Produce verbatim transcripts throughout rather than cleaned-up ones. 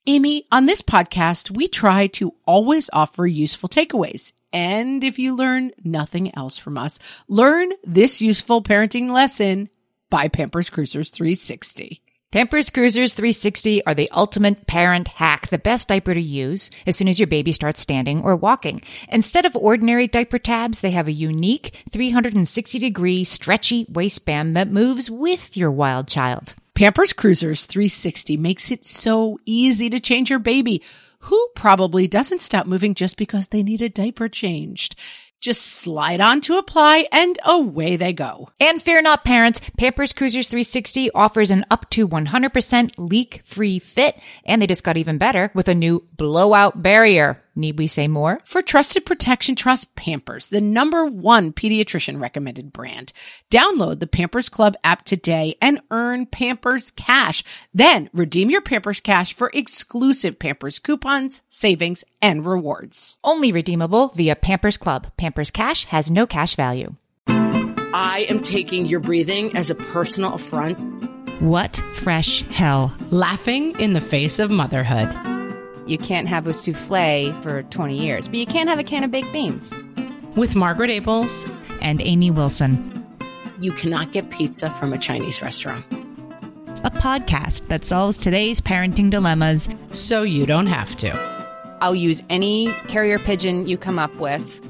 Amy, on this podcast, we try to always offer useful takeaways. And if you learn nothing else from us, learn this useful parenting lesson by Pampers Cruisers three sixty. Pampers Cruisers three sixty are the ultimate parent hack, the best diaper to use as soon as your baby starts standing or walking. Instead of ordinary diaper tabs, they have a unique three hundred sixty degree stretchy waistband that moves with your wild child. Pampers Cruisers three sixty makes it so easy to change your baby, who probably doesn't stop moving just because they need a diaper changed. Just slide on to apply and away they go. And fear not, parents, Pampers Cruisers three sixty offers an up to one hundred percent leak-free fit, and they just got even better with a new blowout barrier. Need we say more? For trusted protection, trust Pampers, the number one pediatrician recommended brand. Download the Pampers Club app today and earn Pampers Cash. Then redeem your Pampers Cash for exclusive Pampers coupons, savings, and rewards. Only redeemable via Pampers Club. Pampers Cash has no cash value. I am taking your breathing as a personal affront. What fresh hell? Laughing in the face of motherhood. You can't have a souffle for twenty years, but you can have a can of baked beans. With Margaret Abels and Amy Wilson. You cannot get pizza from a Chinese restaurant. A podcast that solves today's parenting dilemmas so you don't have to. I'll use any carrier pigeon you come up with.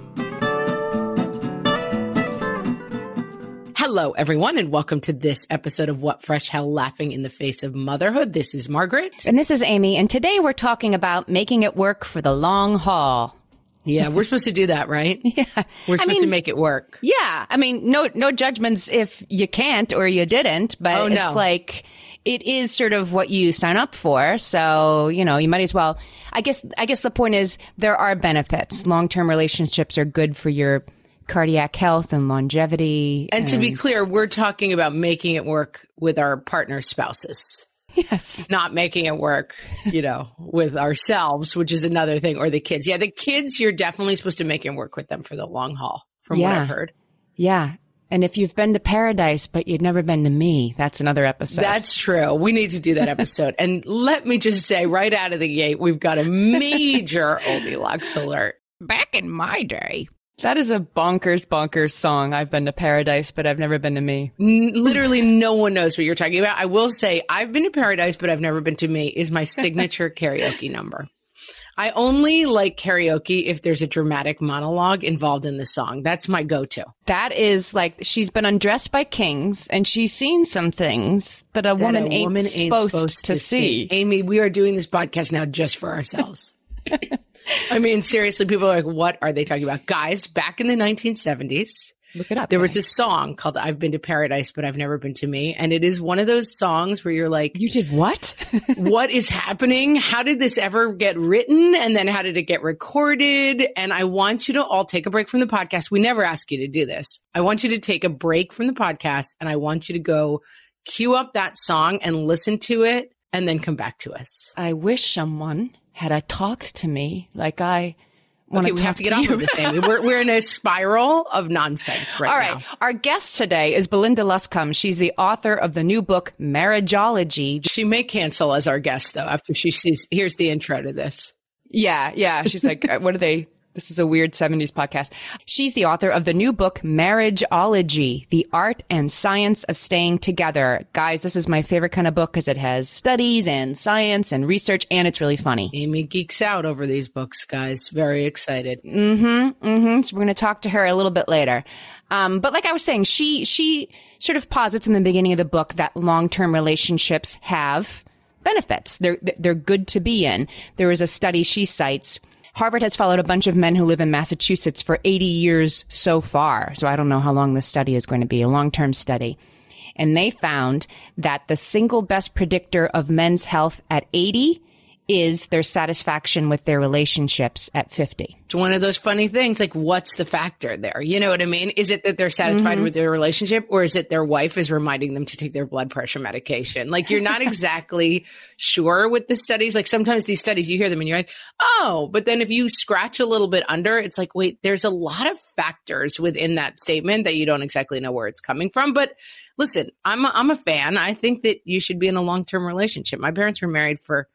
Hello, everyone, and welcome to this episode of What Fresh Hell, Laughing in the Face of Motherhood. This is Margaret. And this is Amy. And today we're talking about making it work for the long haul. Yeah, we're supposed to do that, right? Yeah. We're supposed I mean, to make it work. Yeah. I mean, no, no judgments if you can't or you didn't, but oh, no. It's like, it is sort of what you sign up for. So, you know, you might as well, I guess, I guess the point is there are benefits. Long-term relationships are good for your cardiac health and longevity. And, and to be clear, we're talking about making it work with our partner spouses. Yes. Not making it work, you know, with ourselves, which is another thing, or the kids. Yeah, the kids, you're definitely supposed to make it work with them for the long haul, from yeah. what I've heard. Yeah. And if you've been to paradise, but you've never been to me, that's another episode. That's true. We need to do that episode. And let me just say right out of the gate, we've got a major Goldilocks alert. Back in my day. That is a bonkers, bonkers song. I've been to paradise, but I've never been to me. N- literally no one knows what you're talking about. I will say I've been to paradise, but I've never been to me is my signature karaoke number. I only like karaoke if there's a dramatic monologue involved in the song. That's my go-to. That is like she's been undressed by kings and she's seen some things that a, that woman, a ain't woman ain't supposed, supposed to, to see. see. Amy, we are doing this podcast now just for ourselves. I mean, seriously, people are like, what are they talking about? Guys, back in the nineteen seventies, look it up. There guys. was a song called I've Been to Paradise, but I've Never Been to Me. And it is one of those songs where you're like, you did what? What is happening? How did this ever get written? And then how did it get recorded? And I want you to all take a break from the podcast. We never ask you to do this. I want you to take a break from the podcast and I want you to go cue up that song and listen to it and then come back to us. I wish someone had I talked to me like I want okay, to we talk have to get to off you. of this, Amy. We're, we're in a spiral of nonsense right now. All right. Now. Our guest today is Belinda Luscombe. She's the author of the new book, Marriageology. She may cancel as our guest, though, after she sees, here's the intro to this. Yeah, yeah. She's like, what are they? This is a weird seventies podcast. She's the author of the new book, Marriageology, The Art and Science of Staying Together. Guys, this is my favorite kind of book because it has studies and science and research, and it's really funny. Amy geeks out over these books, guys. Very excited. Mm-hmm, mm-hmm. So we're going to talk to her a little bit later. Um, but like I was saying, she she sort of posits in the beginning of the book that long-term relationships have benefits. They're they're good to be in. There is a study she cites. Harvard has followed a bunch of men who live in Massachusetts for eighty years so far. So I don't know how long this study is going to be, a long-term study. And they found that the single best predictor of men's health at eighty is their satisfaction with their relationships at fifty. It's one of those funny things, like what's the factor there? You know what I mean? Is it that they're satisfied mm-hmm. with their relationship, or is it their wife is reminding them to take their blood pressure medication? Like you're not exactly sure with the studies. Like sometimes these studies, you hear them and you're like, oh, but then if you scratch a little bit under, it's like, wait, there's a lot of factors within that statement that you don't exactly know where it's coming from. But listen, I'm a, I'm a fan. I think that you should be in a long-term relationship. My parents were married for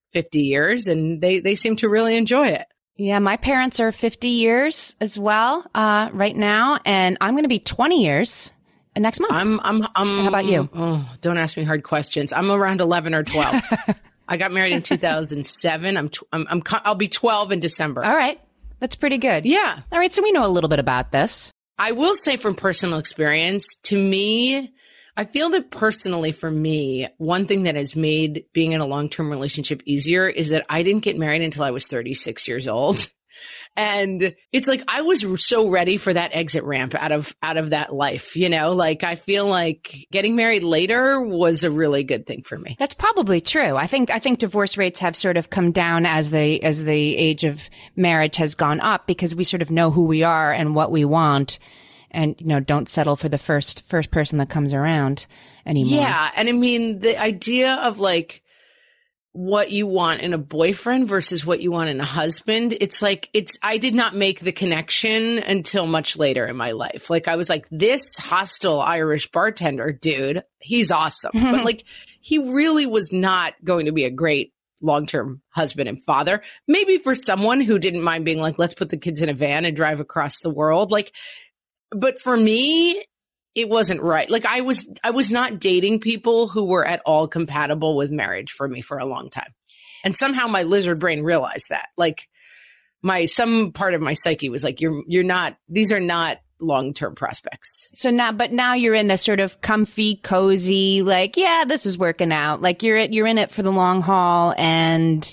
fifty years, and they, they seem to really enjoy it. Yeah, my parents are fifty years as well, uh, right now, and I'm going to be twenty years next month. I'm, I'm, I'm, How about you? Oh, don't ask me hard questions. I'm around eleven or twelve. I got married in two thousand seven. I'm, tw- I'm, I'm, I'll be twelve in December. All right. That's pretty good. Yeah. All right. So we know a little bit about this. I will say from personal experience, to me, I feel that personally for me, one thing that has made being in a long-term relationship easier is that I didn't get married until I was thirty-six years old. And it's like I was so ready for that exit ramp out of out of that life, you know, like I feel like getting married later was a really good thing for me. That's probably true. I think I think divorce rates have sort of come down as the as the age of marriage has gone up because we sort of know who we are and what we want, and you know, don't settle for the first first person that comes around anymore. Yeah, and I mean the idea of like what you want in a boyfriend versus what you want in a husband. It's like, it's, I did not make the connection until much later in my life. Like I was like, this hostile Irish bartender dude, he's awesome. But like, he really was not going to be a great long-term husband and father. Maybe for someone who didn't mind being like, let's put the kids in a van and drive across the world. Like, but for me, it wasn't right. Like I was, I was not dating people who were at all compatible with marriage for me for a long time. And somehow my lizard brain realized that. Like my, some part of my psyche was like, you're, you're not, these are not long-term prospects. So now, but now you're in a sort of comfy, cozy, like, yeah, this is working out. Like you're, you're in it for the long haul, and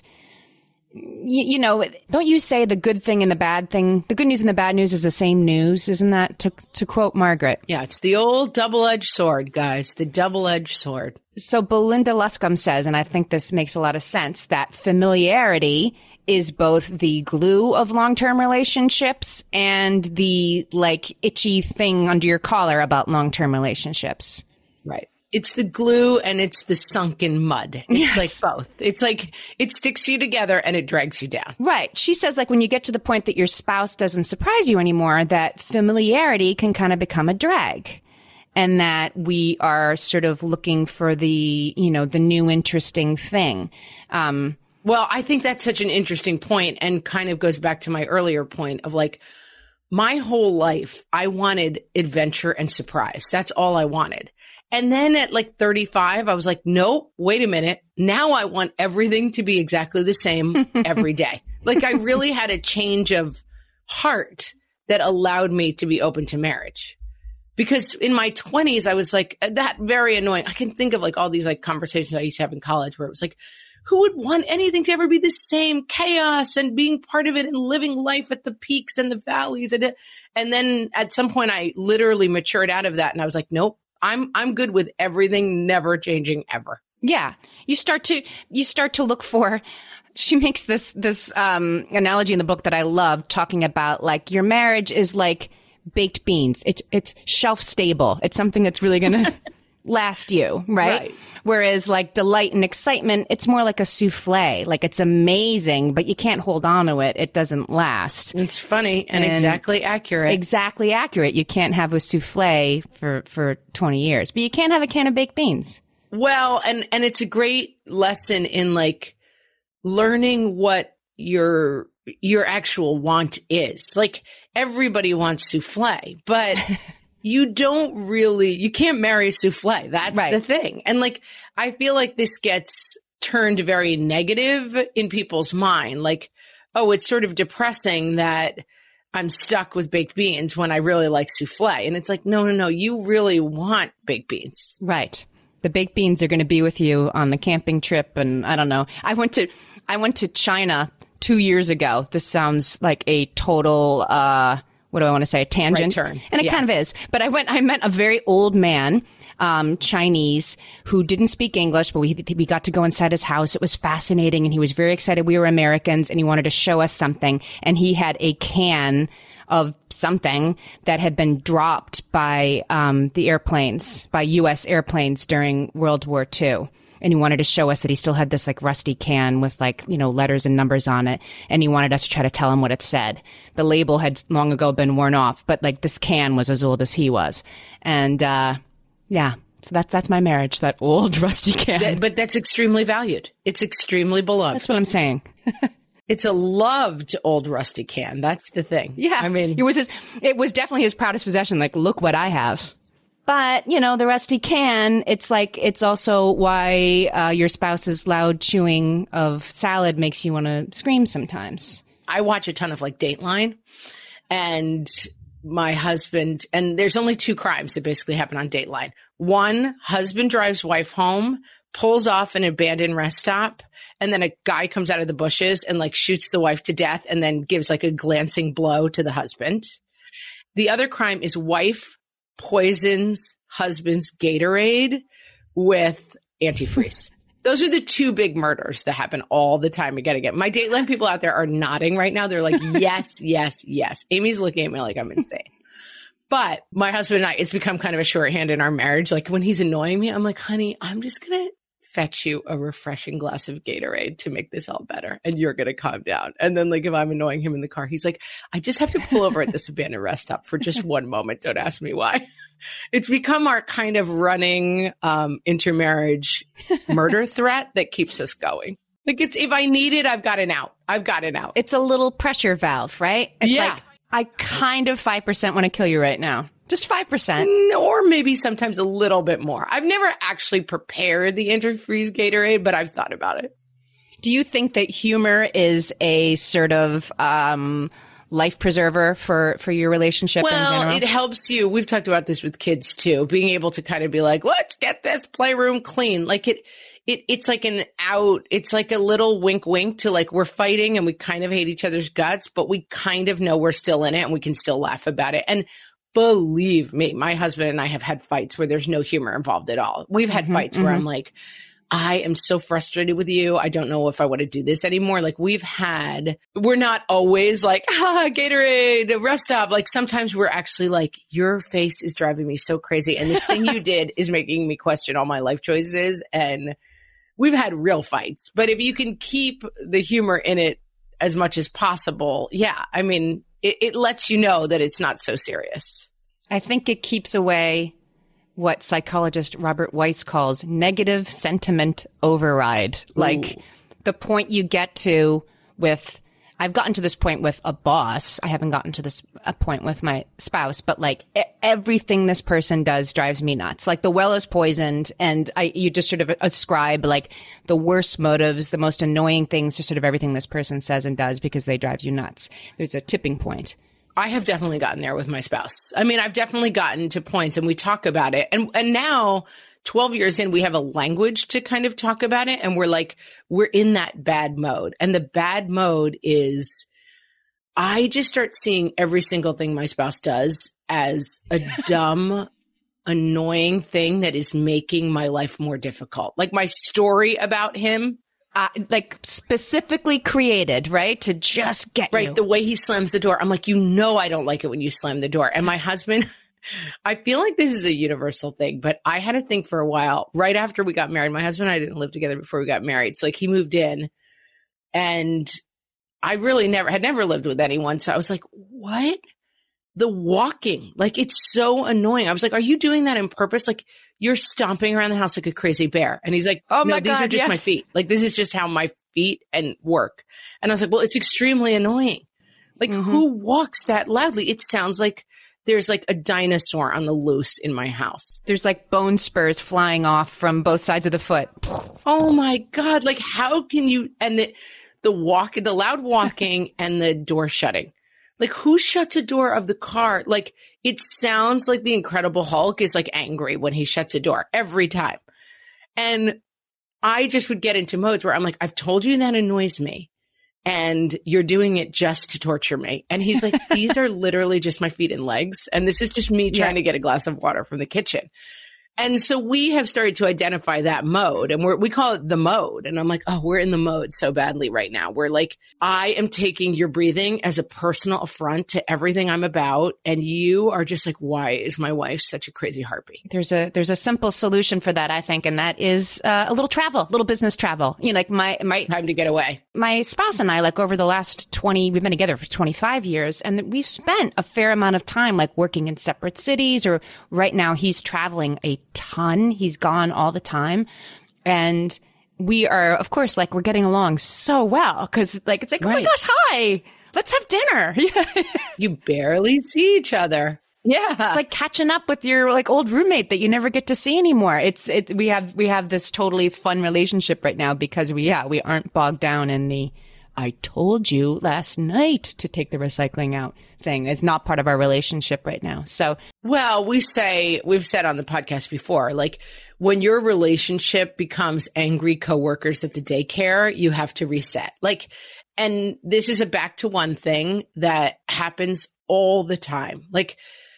You, you know, don't you say the good thing and the bad thing? The good news and the bad news is the same news. Isn't that, to to quote Margaret? Yeah, it's the old double-edged sword, guys. The double-edged sword. So Belinda Luscombe says, and I think this makes a lot of sense, that familiarity is both the glue of long-term relationships and the, like, itchy thing under your collar about long-term relationships. Right. It's the glue and it's the sunken mud. It's yes. like both. It's like it sticks you together and it drags you down. Right. She says, like, when you get to the point that your spouse doesn't surprise you anymore, that familiarity can kind of become a drag. And that we are sort of looking for the, you know, the new interesting thing. Um, well, I think that's such an interesting point and kind of goes back to my earlier point of like, my whole life, I wanted adventure and surprise. That's all I wanted. And then at like thirty-five, I was like, nope, wait a minute. Now I want everything to be exactly the same every day. Like I really had a change of heart that allowed me to be open to marriage. Because in my twenties, I was like, that very annoying. I can think of like all these like conversations I used to have in college where it was like, who would want anything to ever be the same? Chaos and being part of it and living life at the peaks and the valleys. And, and then at some point I literally matured out of that and I was like, nope. I'm I'm good with everything never changing ever. Yeah. You start to you start to look for, she makes this this um analogy in the book that I love, talking about like your marriage is like baked beans. It's it's shelf stable. It's something that's really going to last you, right? right? Whereas like delight and excitement, it's more like a souffle. Like it's amazing, but you can't hold on to it. It doesn't last. It's funny and, and exactly accurate. Exactly accurate. You can't have a souffle for, for twenty years, but you can't have a can of baked beans. Well, and, and it's a great lesson in like learning what your, your actual want is. Like everybody wants souffle, but you don't really, you can't marry a souffle. That's right. the thing. And like, I feel like this gets turned very negative in people's mind. Like, oh, it's sort of depressing that I'm stuck with baked beans when I really like souffle. And it's like, no, no, no, you really want baked beans. Right. The baked beans are going to be with you on the camping trip. And I don't know. I went to, I went to China two years ago. This sounds like a total, uh, what do I want to say? A tangent. Right turn. And it yeah. kind of is. But I went, I met a very old man, um, Chinese, who didn't speak English, but we, we got to go inside his house. It was fascinating. And he was very excited. We were Americans and he wanted to show us something. And he had a can of something that had been dropped by, um, the airplanes, by U S airplanes during World War Two. And he wanted to show us that he still had this like rusty can with like, you know, letters and numbers on it. And he wanted us to try to tell him what it said. The label had long ago been worn off, but like this can was as old as he was. And, uh, yeah, So that, that's my marriage, that old rusty can. That, but that's extremely valued. It's extremely beloved. That's what I'm saying. It's a loved old rusty can. That's the thing. Yeah. I mean, it was his, it was definitely his proudest possession. Like, look what I have. But, you know, the rusty can, it's like, it's also why uh, your spouse's loud chewing of salad makes you want to scream sometimes. I watch a ton of like Dateline, and my husband, and there's only two crimes that basically happen on Dateline. One, husband drives wife home, pulls off an abandoned rest stop, and then a guy comes out of the bushes and like shoots the wife to death and then gives like a glancing blow to the husband. The other crime is wife poisons husband's Gatorade with antifreeze. Those are the two big murders that happen all the time again and again. My Dateline people out there are nodding right now. They're like, yes, yes, yes. Amy's looking at me like I'm insane. But my husband and I, it's become kind of a shorthand in our marriage. Like when he's annoying me, I'm like, honey, I'm just going to fetch you a refreshing glass of Gatorade to make this all better. And you're going to calm down. And then like if I'm annoying him in the car, he's like, I just have to pull over at this abandoned rest stop for just one moment. Don't ask me why. It's become our kind of running um, intermarriage murder threat that keeps us going. Like it's, if I need it, I've got an out. I've got an out. It's a little pressure valve, right? It's yeah. like, I kind of five percent want to kill you right now. Just five percent. Or maybe sometimes a little bit more. I've never actually prepared the antifreeze Gatorade, but I've thought about it. Do you think that humor is a sort of um, life preserver for, for your relationship well, in general? Well, it helps you. We've talked about this with kids too, being able to kind of be like, let's get this playroom clean. Like it, it, it's like an out. It's like a little wink, wink to like, we're fighting and we kind of hate each other's guts, but we kind of know we're still in it and we can still laugh about it. And believe me, my husband and I have had fights where there's no humor involved at all. We've had mm-hmm, fights mm-hmm. where I'm like, I am so frustrated with you. I don't know if I want to do this anymore. Like we've had, we're not always like, ah, Gatorade, rest stop. Like sometimes we're actually like, your face is driving me so crazy. And this thing you did is making me question all my life choices. And we've had real fights. But if you can keep the humor in it as much as possible, yeah, I mean, it, it lets you know that it's not so serious. I think it keeps away what psychologist Robert Weiss calls negative sentiment override. Like Ooh. The point you get to with, I've gotten to this point with a boss. I haven't gotten to this a point with my spouse, but like e- everything this person does drives me nuts. Like the well is poisoned and I, you just sort of ascribe like the worst motives, the most annoying things to sort of everything this person says and does because they drive you nuts. There's a tipping point. I have definitely gotten there with my spouse. I mean, I've definitely gotten to points and we talk about it. And and now twelve years in, we have a language to kind of talk about it. And we're like, we're in that bad mode. And the bad mode is I just start seeing every single thing my spouse does as a dumb, annoying thing that is making my life more difficult. Like my story about him. Uh, like specifically created, right? To just get right. you. The way he slams the door. I'm like, you know, I don't like it when you slam the door. And my husband, I feel like this is a universal thing, but I had a thing for a while right after we got married. My husband and I didn't live together before we got married. So like he moved in and I really never had never lived with anyone. So I was like, what? The walking, like it's so annoying. I was like, are you doing that on purpose? Like you're stomping around the house like a crazy bear. And he's like, oh no, my these God, are just yes. my feet. Like this is just how my feet and work. And I was like, well, it's extremely annoying. Like mm-hmm. who walks that loudly? It sounds like there's like a dinosaur on the loose in my house. There's like bone spurs flying off from both sides of the foot. Oh my God. Like how can you, and the, the walk, the loud walking and the door shutting. Like who shuts a door of the car? Like it sounds like the Incredible Hulk is like angry when he shuts a door every time. And I just would get into modes where I'm like, I've told you that annoys me and you're doing it just to torture me. And he's like, these are literally just my feet and legs. And this is just me trying yeah. to get a glass of water from the kitchen. And so we have started to identify that mode and we're, we call it the mode. And I'm like, oh, we're in the mode so badly right now. We're like, I am taking your breathing as a personal affront to everything I'm about. And you are just like, why is my wife such a crazy harpy? There's a, there's a simple solution for that, I think. And that is uh, a little travel, a little business travel. You know, like my, my time to get away. My spouse and I, like over the last twenty, we've been together for twenty-five years and we've spent a fair amount of time like working in separate cities or right now he's traveling a ton. He's gone all the time. And we are, of course, like, we're getting along so well because, like, it's like, right. oh my gosh, hi, let's have dinner. Yeah. You barely see each other. Yeah. It's like catching up with your like old roommate that you never get to see anymore. It's it we have we have this totally fun relationship right now because we yeah, we aren't bogged down in the I told you last night to take the recycling out thing. It's not part of our relationship right now. So, well, we say we've said on the podcast before, like when your relationship becomes angry coworkers at the daycare, you have to reset. Like, and this is a back to one thing that happens all the time. Like,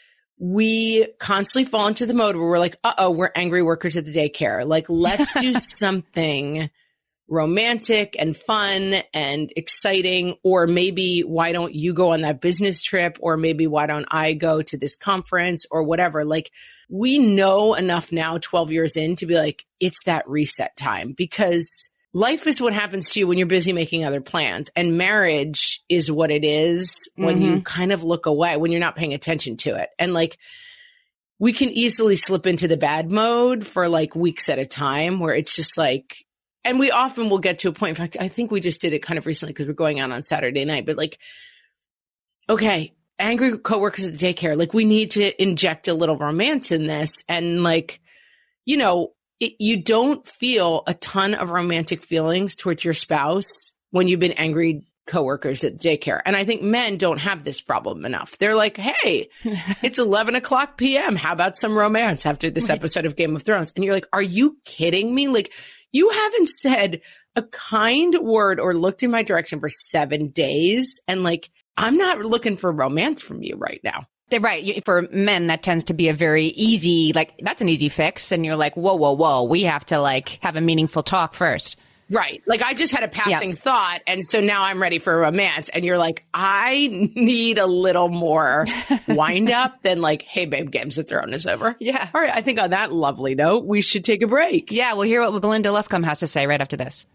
we constantly fall into the mode where we're like, uh-oh, we're angry workers at the daycare. Like, let's do something romantic and fun and exciting. Or maybe why don't you go on that business trip? Or maybe why don't I go to this conference or whatever? Like, we know enough now, twelve years in, to be like, it's that reset time, because life is what happens to you when you're busy making other plans. And marriage is what it is when mm-hmm. you kind of look away, when you're not paying attention to it. And like, we can easily slip into the bad mode for like weeks at a time where it's just like, and we often will get to a point. In fact, I think we just did it kind of recently because we're going out on Saturday night, but like, okay, angry coworkers at the daycare, like we need to inject a little romance in this. And like, you know, It, you don't feel a ton of romantic feelings towards your spouse when you've been angry coworkers at daycare. And I think men don't have this problem enough. They're like, hey, it's eleven o'clock p m. How about some romance after this right. episode of Game of Thrones? And you're like, are you kidding me? Like, you haven't said a kind word or looked in my direction for seven days. And like, I'm not looking for romance from you right now. They're right. For men, that tends to be a very easy, like, that's an easy fix. And you're like, whoa, whoa, whoa. We have to like have a meaningful talk first. Right. Like, I just had a passing yeah. thought. And so now I'm ready for romance. And you're like, I need a little more wind up than like, hey, babe, Games of Thrones is over. Yeah. All right. I think on that lovely note, we should take a break. Yeah. We'll hear what Belinda Luscombe has to say right after this.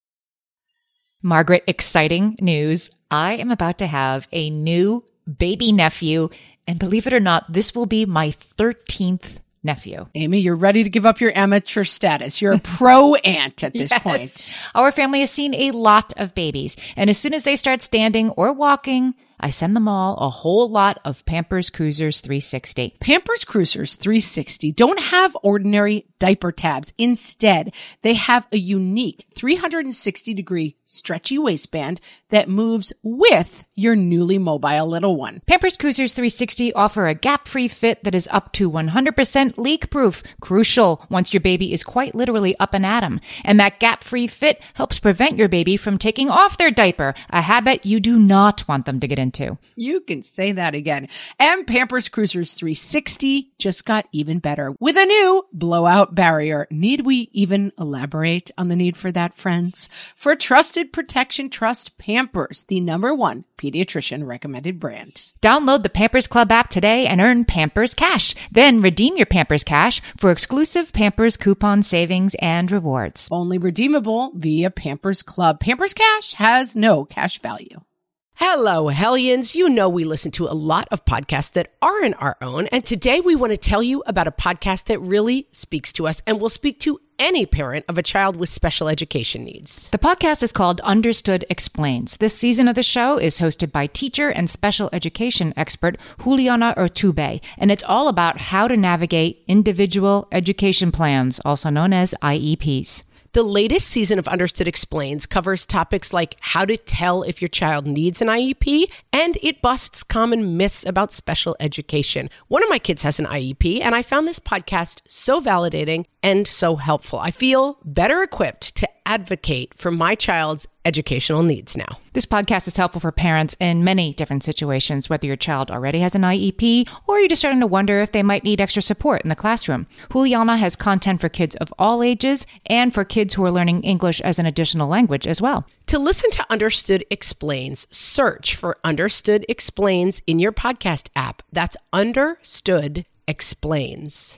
Margaret, exciting news. I am about to have a new baby nephew. And believe it or not, this will be my thirteenth nephew. Amy, you're ready to give up your amateur status. You're a pro aunt at this yes. point. Our family has seen a lot of babies. And as soon as they start standing or walking, I send them all a whole lot of Pampers Cruisers three sixty. Pampers Cruisers three sixty don't have ordinary diaper tabs. Instead, they have a unique three sixty degree stretchy waistband that moves with your newly mobile little one. Pampers Cruisers three sixty offer a gap-free fit that is up to one hundred percent leak-proof. Crucial once your baby is quite literally up and at 'em. And that gap-free fit helps prevent your baby from taking off their diaper, a habit you do not want them to get into. You can say that again. And Pampers Cruisers three sixty just got even better with a new blowout barrier. Need we even elaborate on the need for that, friends? For trusted protection, trust Pampers, the number one pediatrician recommended brand. Download the Pampers Club app today and earn Pampers Cash. Then redeem your Pampers Cash for exclusive Pampers coupon savings and rewards. Only redeemable via Pampers Club. Pampers Cash has no cash value. Hello, Hellions. You know we listen to a lot of podcasts that aren't our own, and today we want to tell you about a podcast that really speaks to us and will speak to any parent of a child with special education needs. The podcast is called Understood Explains. This season of the show is hosted by teacher and special education expert Juliana Urtubey, and it's all about how to navigate individual education plans, also known as I E Ps. The latest season of Understood Explains covers topics like how to tell if your child needs an I E P, and it busts common myths about special education. One of my kids has an I E P, and I found this podcast so validating and so helpful. I feel better equipped to advocate for my child's educational needs now. This podcast is helpful for parents in many different situations, whether your child already has an I E P or you're just starting to wonder if they might need extra support in the classroom. Juliana has content for kids of all ages and for kids who are learning English as an additional language as well. To listen to Understood Explains, search for Understood Explains in your podcast app. That's Understood Explains.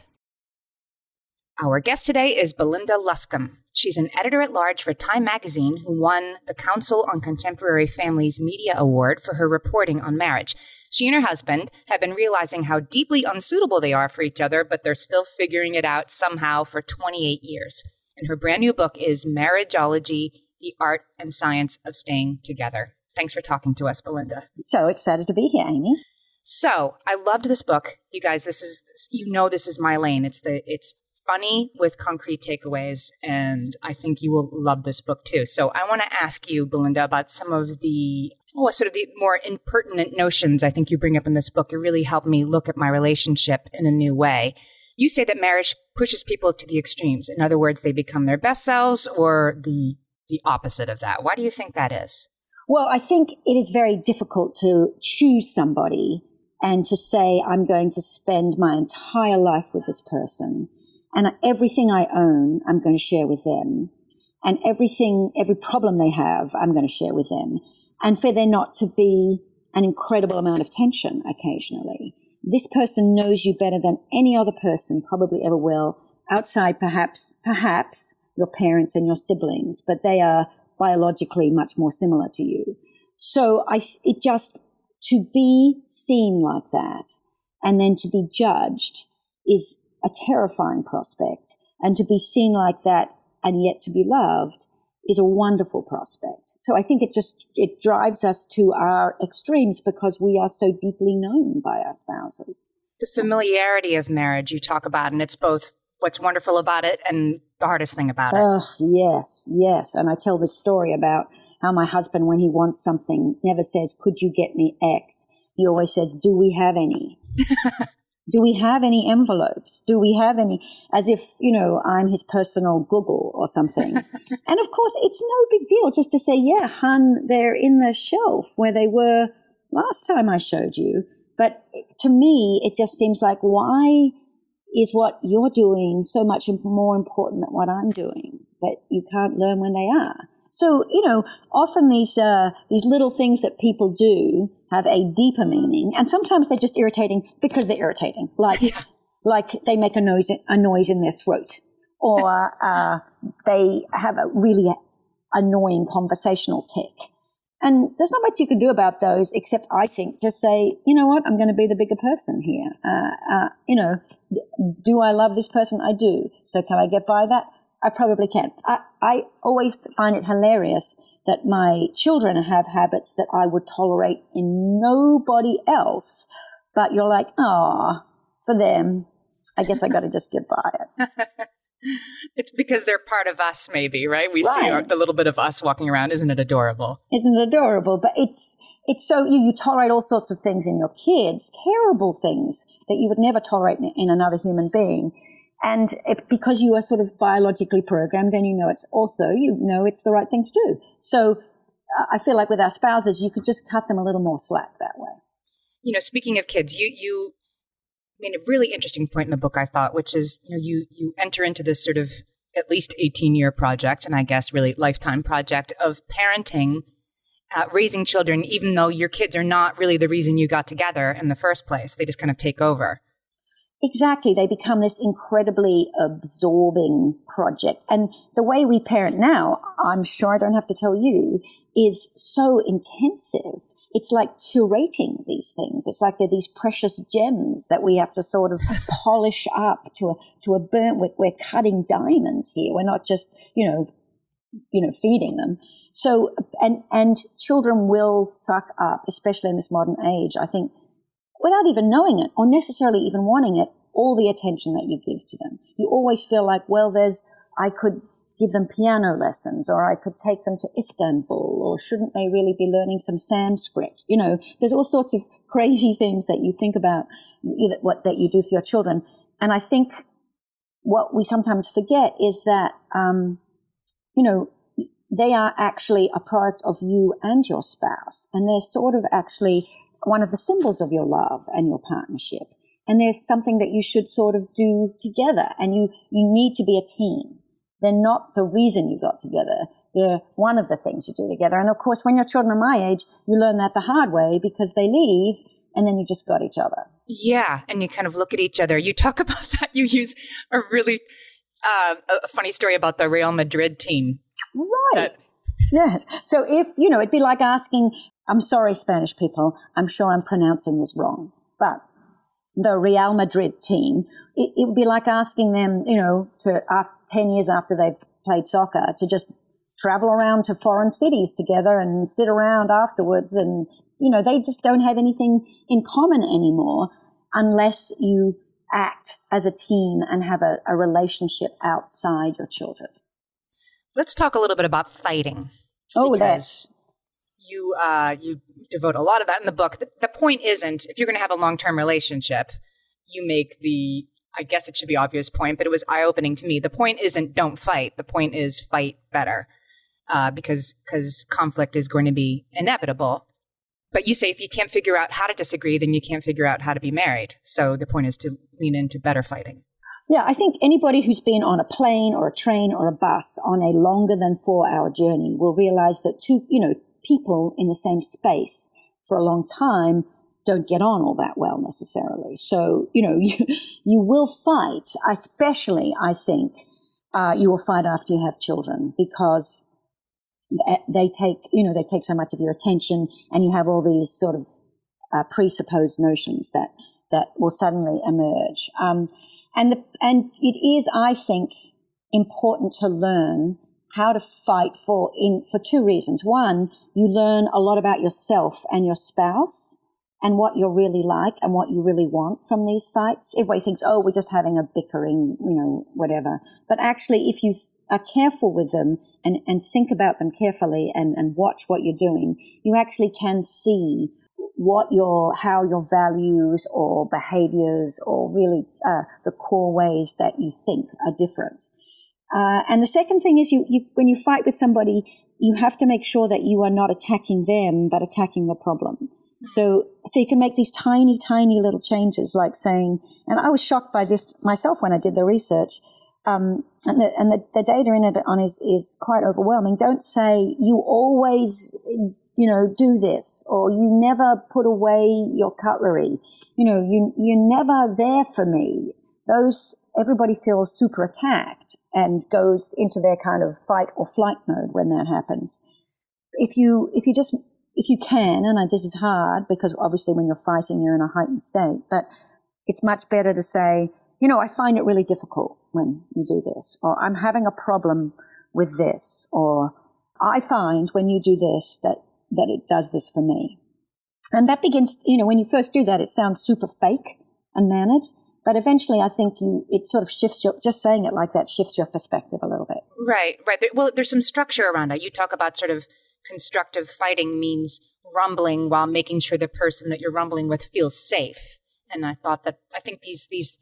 Our guest today is Belinda Luscombe. She's an editor-at-large for Time magazine who won the Council on Contemporary Families Media Award for her reporting on marriage. She and her husband have been realizing how deeply unsuitable they are for each other, but they're still figuring it out somehow for twenty-eight years. And her brand new book is Marriageology, The Art and Science of Staying Together. Thanks for talking to us, Belinda. So excited to be here, Amy. So I loved this book. You guys, this is, you know, this is my lane. It's the, it's funny with concrete takeaways. And I think you will love this book too. So I want to ask you, Belinda, about some of the, oh, sort of the more impertinent notions I think you bring up in this book. It really helped me look at my relationship in a new way. You say that marriage pushes people to the extremes. In other words, they become their best selves or the, the opposite of that. Why do you think that is? Well, I think it is very difficult to choose somebody and to say, I'm going to spend my entire life with this person, and everything I own, I'm going to share with them, and everything, every problem they have, I'm going to share with them, and for there not to be an incredible amount of tension occasionally. This person knows you better than any other person probably ever will, outside perhaps, perhaps your parents and your siblings, but they are biologically much more similar to you. So I, it just, to be seen like that and then to be judged is a terrifying prospect. And to be seen like that and yet to be loved is a wonderful prospect. So I think it just, it drives us to our extremes because we are so deeply known by our spouses. The familiarity of marriage you talk about, and it's both what's wonderful about it and the hardest thing about it. Oh, yes, yes. And I tell this story about how my husband, when he wants something, never says, could you get me X? He always says, do we have any? Do we have any envelopes? Do we have any? As if, you know, I'm his personal Google or something. And of course, it's no big deal just to say, yeah, hun, they're in the shelf where they were last time I showed you. But to me, it just seems like, why is what you're doing so much more important than what I'm doing? That you can't learn when they are. So, you know, often these uh, these little things that people do have a deeper meaning, and sometimes they're just irritating because they're irritating. Like, yeah. like they make a noise a noise in their throat, or uh, they have a really annoying conversational tick. And there's not much you can do about those, except I think just say, you know what, I'm going to be the bigger person here. Uh, uh, you know, do I love this person? I do. So can I get by that? I probably can. I, I always find it hilarious that my children have habits that I would tolerate in nobody else. But you're like, oh, for them, I guess I got to just get by it. It's because they're part of us, maybe, right? We right. see our, the little bit of us walking around. Isn't it adorable? Isn't it adorable? But it's it's so you, you tolerate all sorts of things in your kids, terrible things that you would never tolerate in, in another human being. And it, because you are sort of biologically programmed and you know it's also, you know it's the right thing to do. So uh, I feel like with our spouses, you could just cut them a little more slack that way. You know, speaking of kids, you you made a really interesting point in the book, I thought, which is, you know, you you enter into this sort of at least eighteen-year project, and I guess really lifetime project of parenting, uh, raising children, even though your kids are not really the reason you got together in the first place. They just kind of take over. Exactly. They become this incredibly absorbing project. And the way we parent now, I'm sure I don't have to tell you, is so intensive. It's like curating these things. It's like they're these precious gems that we have to sort of polish up to a, to a burnt. We're, we're cutting diamonds here. We're not just, you know, you know, feeding them. So, and, and children will suck up, especially in this modern age, I think, without even knowing it or necessarily even wanting it, all the attention that you give to them. You always feel like, well, there's, I could give them piano lessons, or I could take them to Istanbul, or shouldn't they really be learning some Sanskrit? You know, there's all sorts of crazy things that you think about what that you do for your children. And I think what we sometimes forget is that, um, you know, they are actually a product of you and your spouse, and they're sort of actually one of the symbols of your love and your partnership. And there's something that you should sort of do together, and you, you need to be a team. They're not the reason you got together. They're one of the things you do together. And of course, when your children are my age, you learn that the hard way because they leave and then you just got each other. Yeah. And you kind of look at each other. You talk about that. You use a really uh, a funny story about the Real Madrid team. Right. That Yes. So if, you know, it'd be like asking, I'm sorry, Spanish people, I'm sure I'm pronouncing this wrong, but the Real Madrid team, it, it would be like asking them, you know, to uh, ten years after they've played soccer to just travel around to foreign cities together and sit around afterwards. And, you know, they just don't have anything in common anymore unless you act as a team and have a, a relationship outside your children. Let's talk a little bit about fighting. Oh, that's... You uh, you devote a lot of that in the book. The, the point isn't, if you're going to have a long-term relationship, you make the, I guess it should be obvious point, but it was eye-opening to me. The point isn't don't fight. The point is fight better uh, because because conflict is going to be inevitable. But you say if you can't figure out how to disagree, then you can't figure out how to be married. So the point is to lean into better fighting. Yeah, I think anybody who's been on a plane or a train or a bus on a longer than four-hour journey will realize that two, you know, people in the same space for a long time don't get on all that well necessarily. So, you know, you, you will fight, especially, I think, uh, you will fight after you have children because they take, you know, they take so much of your attention and you have all these sort of uh, presupposed notions that, that will suddenly emerge. Um, and, the, and it is, I think, important to learn how to fight for in for two reasons. One, you learn a lot about yourself and your spouse and what you're really like and what you really want from these fights. Everybody thinks, oh, we're just having a bickering, you know, whatever. But actually, if you are careful with them and, and think about them carefully and, and watch what you're doing, you actually can see what your, how your values or behaviors or really uh, the core ways that you think are different. Uh, and the second thing is you, you, when you fight with somebody, you have to make sure that you are not attacking them, but attacking the problem. So, so you can make these tiny, tiny little changes, like saying, and I was shocked by this myself when I did the research, um, and the, and the, the data in it on is, is quite overwhelming. Don't say you always, you know, do this, or you never put away your cutlery. You know, you, you're never there for me. Those, everybody feels super attacked and goes into their kind of fight or flight mode when that happens. If you, if you just, if you can, and I, this is hard because obviously when you're fighting, you're in a heightened state, but it's much better to say, you know, I find it really difficult when you do this, or I'm having a problem with this, or I find when you do this that, that it does this for me. And that begins, you know, when you first do that, it sounds super fake and mannered, but eventually I think you, it sort of shifts your, just saying it like that shifts your perspective a little bit. Right, right. There, well, there's some structure around it. You talk about sort of constructive fighting means rumbling while making sure the person that you're rumbling with feels safe. And I thought that, I think these, these,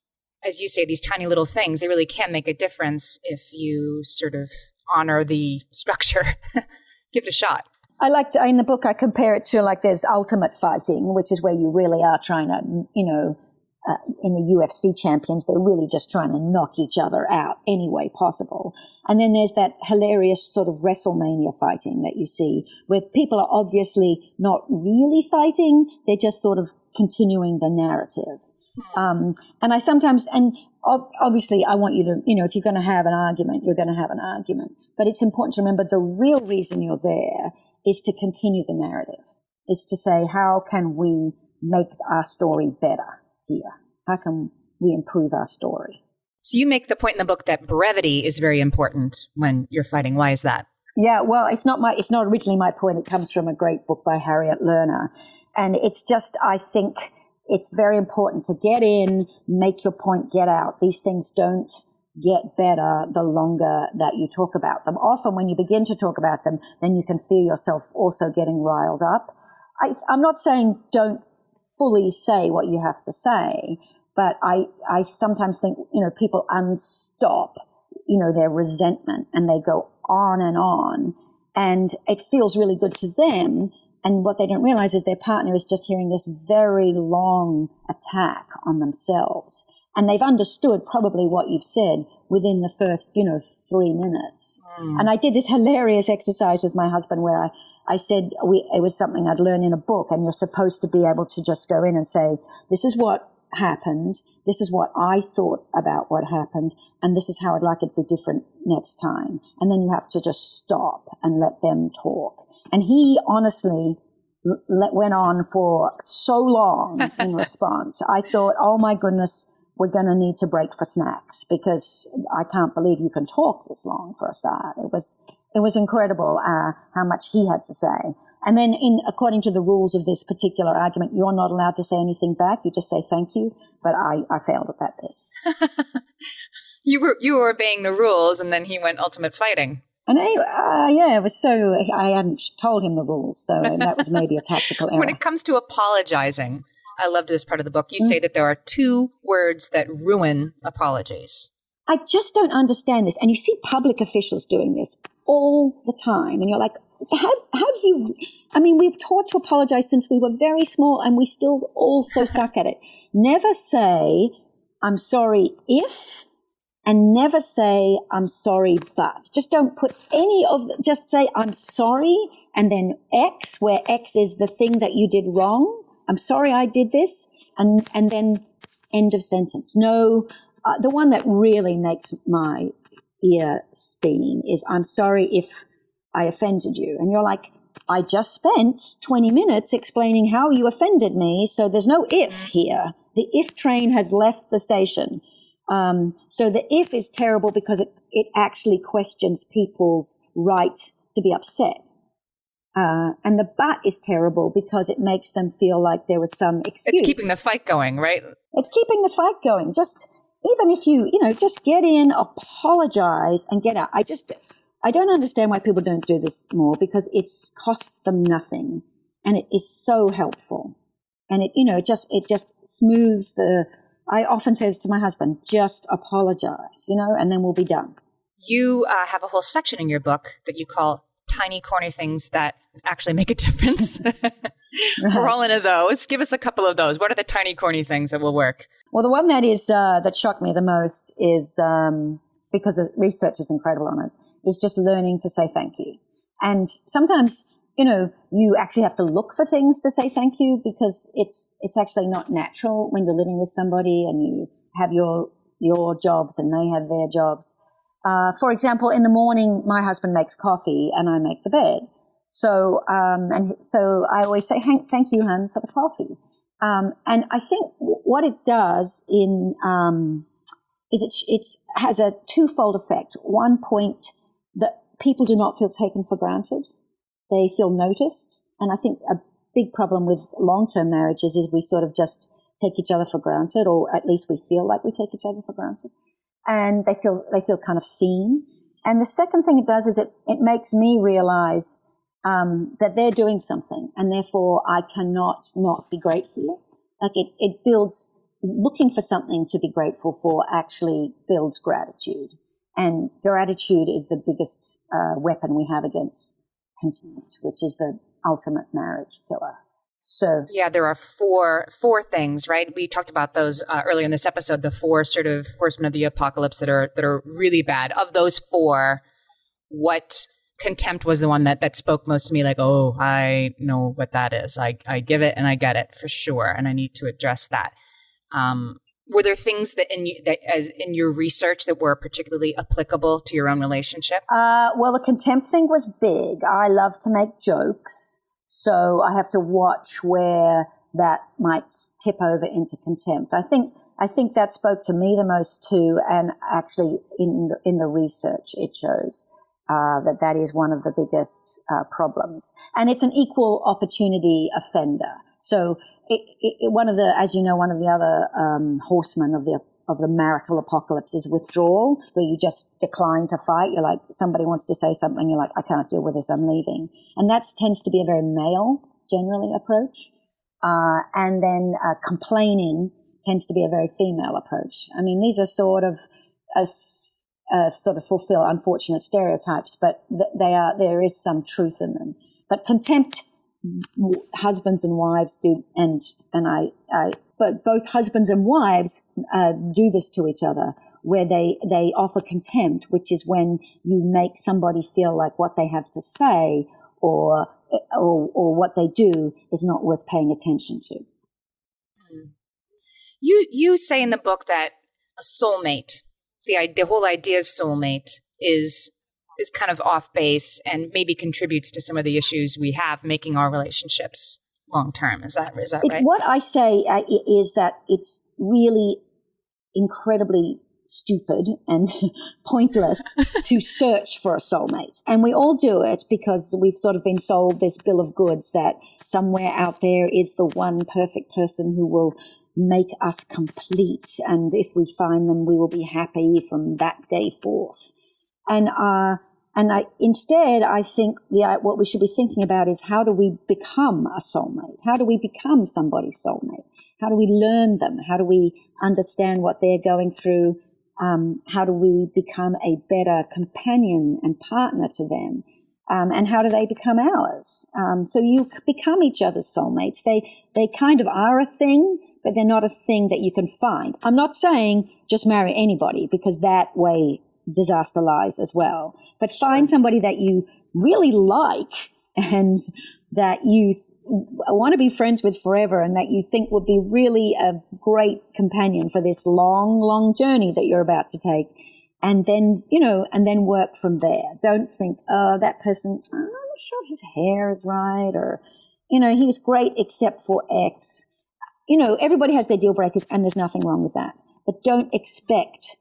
as you say, these tiny little things, they really can make a difference if you sort of honor the structure. Give it a shot. I like to, in the book, I compare it to like there's ultimate fighting, which is where you really are trying to, you know, uh, in the U F C champions, they're really just trying to knock each other out any way possible. And then there's that hilarious sort of WrestleMania fighting that you see where people are obviously not really fighting. They're just sort of continuing the narrative. Um, and I sometimes, and obviously I want you to, you know, if you're going to have an argument, you're going to have an argument. But it's important to remember the real reason you're there is to continue the narrative, is to say, how can we make our story better here? How can we improve our story? So you make the point in the book that brevity is very important when you're fighting. Why is that? Yeah, well, it's not my, it's not originally my point. It comes from a great book by Harriet Lerner. And it's just, I think it's very important to get in, make your point, get out. These things don't get better the longer that you talk about them. Often when you begin to talk about them, then you can feel yourself also getting riled up. I, I'm not saying don't fully say what you have to say, but I, I sometimes think, you know, people unstop, you know, their resentment and they go on and on, and it feels really good to them. And what they don't realize is their partner is just hearing this very long attack on themselves. And they've understood probably what you've said within the first, you know, three minutes. Mm. And I did this hilarious exercise with my husband where I, I said we, it was something I'd learned in a book, and you're supposed to be able to just go in and say, this is what happened. This is what I thought about what happened. And this is how I'd like it to be different next time. And then you have to just stop and let them talk. And he honestly let, went on for so long in response. I thought, oh my goodness, we're going to need to break for snacks because I can't believe you can talk this long for a start. It was, it was incredible uh, how much he had to say. And then in, according to the rules of this particular argument, you're not allowed to say anything back. You just say thank you. But I, I failed at that bit. you were, you were obeying the rules, and then he went ultimate fighting. And anyway, uh, yeah, it was so, I hadn't told him the rules. So that was maybe a tactical error. When it comes to apologizing, I loved this part of the book. You mm. say that there are two words that ruin apologies. I just don't understand this. And you see public officials doing this all the time. And you're like, how, how do you, I mean, we've taught to apologize since we were very small and we still all so suck at it. Never say, I'm sorry if, and never say, I'm sorry but. Just don't put any of, the, just say, I'm sorry, and then X, where X is the thing that you did wrong. I'm sorry I did this, and, and then end of sentence. No, uh, the one that really makes my ear steam is, I'm sorry if I offended you. And you're like, I just spent twenty minutes explaining how you offended me, so there's no if here. The if train has left the station. Um, so the if is terrible because it, it actually questions people's right to be upset. Uh, and the but is terrible because it makes them feel like there was some excuse. It's keeping the fight going, right? It's keeping the fight going. Just, even if you, you know, just get in, apologize, and get out. I just, I don't understand why people don't do this more because it costs them nothing. And it is so helpful. And it, you know, it just, it just smooths the, I often say this to my husband, just apologize, you know, and then we'll be done. You uh, have a whole section in your book that you call tiny, corny things that actually make a difference. We're all into those. Give us a couple of those. What are the tiny, corny things that will work? Well, the one that is uh, that shocked me the most is, um, because the research is incredible on it, is just learning to say thank you. And sometimes, you know, you actually have to look for things to say thank you because it's it's actually not natural when you're living with somebody and you have your your jobs and they have their jobs. Uh, for example, in the morning, my husband makes coffee and I make the bed. So, um, and so I always say, thank you, hon, for the coffee. Um, and I think what it does in, um, is it, it has a twofold effect. One point, that people do not feel taken for granted. They feel noticed. And I think a big problem with long-term marriages is we sort of just take each other for granted, or at least we feel like we take each other for granted. And they feel, they feel kind of seen. And the second thing it does is it, it makes me realize, um, that they're doing something and therefore I cannot not be grateful. Like it, it builds, looking for something to be grateful for actually builds gratitude. And gratitude is the biggest, uh, weapon we have against contempt, which is the ultimate marriage killer. So yeah, there are four four things, right? We talked about those uh, earlier in this episode. The four sort of horsemen of the apocalypse that are that are really bad. Of those four, what contempt was the one that that spoke most to me? Like, oh, I know what that is. I I give it and I get it for sure, and I need to address that. Um, were there things that in you, that as in your research that were particularly applicable to your own relationship? Uh, well, the contempt thing was big. I love to make jokes. So I have to watch where that might tip over into contempt. I think I think that spoke to me the most too, and actually in the, in the research it shows uh, that that is one of the biggest uh, problems. And it's an equal opportunity offender. So it, it, one of the, as you know, one of the other um, horsemen of the of the marital apocalypse is withdrawal, where you just decline to fight. You're like, somebody wants to say something, you're like, I can't deal with this, I'm leaving. And that tends to be a very male, generally, approach. Uh, and then uh, complaining tends to be a very female approach. I mean, these are sort of, uh, uh, sort of fulfill unfortunate stereotypes, but th- they are, there is some truth in them. But contempt, husbands and wives do, and and I, I but both husbands and wives uh, do this to each other, where they they offer contempt, which is when you make somebody feel like what they have to say or or or what they do is not worth paying attention to. You you say in the book that a soulmate, the the whole idea of soulmate is is kind of off base and maybe contributes to some of the issues we have making our relationships long term. Is that is that It, right? what I say uh, is that it's really incredibly stupid and pointless to search for a soulmate. And we all do it because we've sort of been sold this bill of goods that somewhere out there is the one perfect person who will make us complete. And if we find them, we will be happy from that day forth. And, uh, and I, instead, I think the, what we should be thinking about is how do we become a soulmate? How do we become somebody's soulmate? How do we learn them? How do we understand what they're going through? Um, how do we become a better companion and partner to them? Um, and how do they become ours? Um, so you become each other's soulmates. They they kind of are a thing, but they're not a thing that you can find. I'm not saying just marry anybody, because that way disaster lies as well. But find somebody that you really like and that you want to be friends with forever and that you think would be really a great companion for this long, long journey that you're about to take. And then, you know, and then work from there. Don't think, oh, that person, I'm not sure his hair is right, or, you know, he was great except for X. You know, everybody has their deal breakers and there's nothing wrong with that. But don't expect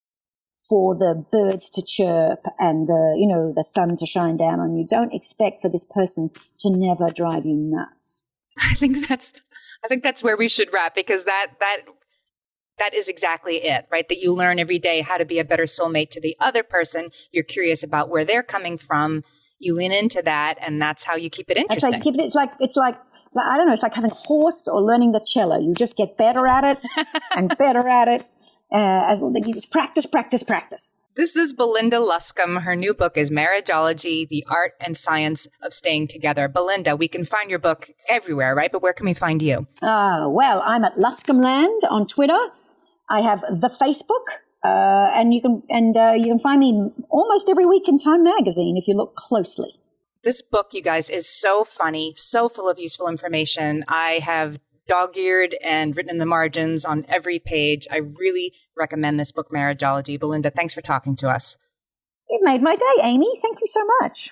for the birds to chirp and the, you know, the sun to shine down on you. Don't expect for this person to never drive you nuts. I think that's, I think that's where we should wrap, because that, that, that is exactly it, right? That you learn every day how to be a better soulmate to the other person. You're curious about where they're coming from. You lean into that, and that's how you keep it interesting. It's like, it's like, it's like, it's like, I don't know, it's like having a horse or learning the cello. You just get better at it and better at it. Uh, as you just practice, practice, practice. This is Belinda Luscombe. Her new book is Marriageology, The Art and Science of Staying Together. Belinda, we can find your book everywhere, right? But where can we find you? Uh, well, I'm at Luscombeland on Twitter. I have the Facebook, uh, and you can and uh, you can find me almost every week in Time Magazine if you look closely. This book, you guys, is so funny, so full of useful information. I have dog-eared and written in the margins on every page. I really recommend this book, Marriageology. Belinda, thanks for talking to us. It made my day, Amy. Thank you so much.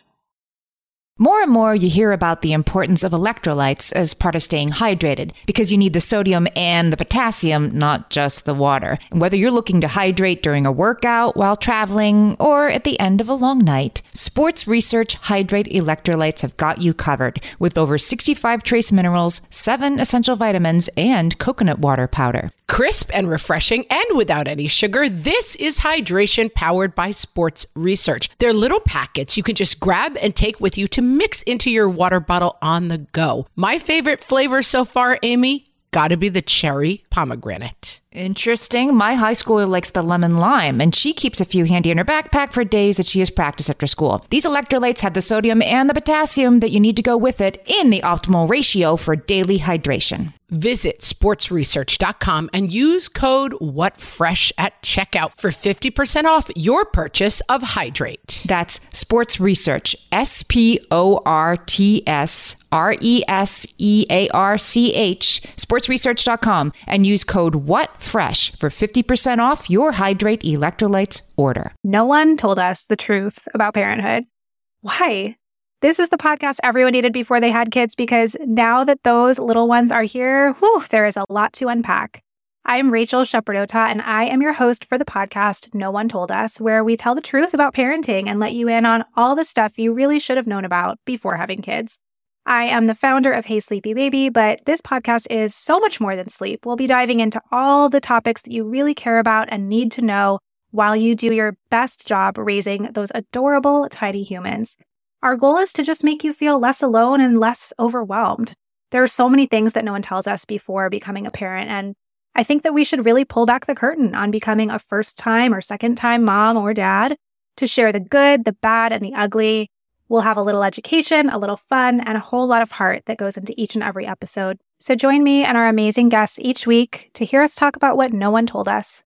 More and more you hear about the importance of electrolytes as part of staying hydrated, because you need the sodium and the potassium, not just the water. And whether you're looking to hydrate during a workout, while traveling, or at the end of a long night, Sports Research Hydrate Electrolytes have got you covered with over sixty-five trace minerals, seven essential vitamins, and coconut water powder. Crisp and refreshing and without any sugar, this is hydration powered by Sports Research. They're little packets you can just grab and take with you to mix into your water bottle on the go. My favorite flavor so far, Amy, gotta be the cherry pomegranate. Interesting. My high schooler likes the lemon lime, and she keeps a few handy in her backpack for days that she has practice after school. These electrolytes have the sodium and the potassium that you need to go with it in the optimal ratio for daily hydration. Visit sports research dot com and use code WhatFresh at checkout for fifty percent off your purchase of Hydrate. That's Sports Research, S P O R T S R E S E A R C H, sports research dot com, and use code WhatFresh for fifty percent off your Hydrate electrolytes order. No one told us the truth about parenthood. Why? This is the podcast everyone needed before they had kids, because now that those little ones are here, whew, there is a lot to unpack. I'm Rachel Shepardota, and I am your host for the podcast No One Told Us, where we tell the truth about parenting and let you in on all the stuff you really should have known about before having kids. I am the founder of Hey Sleepy Baby, but this podcast is so much more than sleep. We'll be diving into all the topics that you really care about and need to know while you do your best job raising those adorable tiny humans. Our goal is to just make you feel less alone and less overwhelmed. There are so many things that no one tells us before becoming a parent, and I think that we should really pull back the curtain on becoming a first-time or second-time mom or dad to share the good, the bad, and the ugly. We'll have a little education, a little fun, and a whole lot of heart that goes into each and every episode. So join me and our amazing guests each week to hear us talk about what no one told us.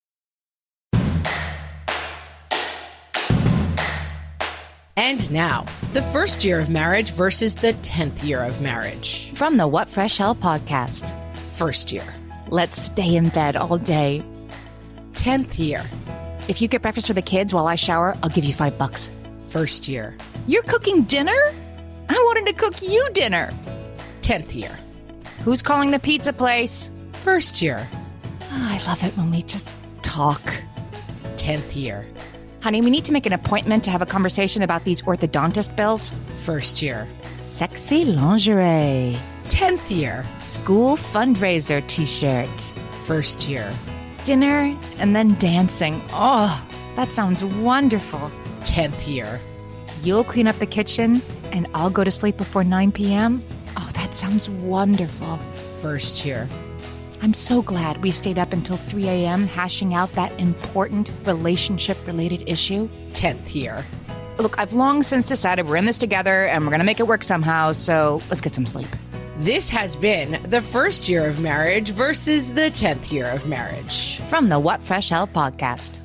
And now, the first year of marriage versus the tenth year of marriage. From the What Fresh Hell podcast. First year. Let's stay in bed all day. tenth year. If you get breakfast for the kids while I shower, I'll give you five bucks. First year. You're cooking dinner? I wanted to cook you dinner. tenth year. Who's calling the pizza place? First year. Oh, I love it when we just talk. tenth year. Honey, we need to make an appointment to have a conversation about these orthodontist bills. First year. Sexy lingerie. tenth year. School fundraiser t-shirt. First year. Dinner and then dancing. Oh, that sounds wonderful. tenth year. You'll clean up the kitchen and I'll go to sleep before nine p.m. Oh, that sounds wonderful. First year. I'm so glad we stayed up until three a.m. hashing out that important relationship-related issue. tenth year. Look, I've long since decided we're in this together and we're going to make it work somehow, so let's get some sleep. This has been the first year of marriage versus the tenth year of marriage. From the What Fresh Hell podcast.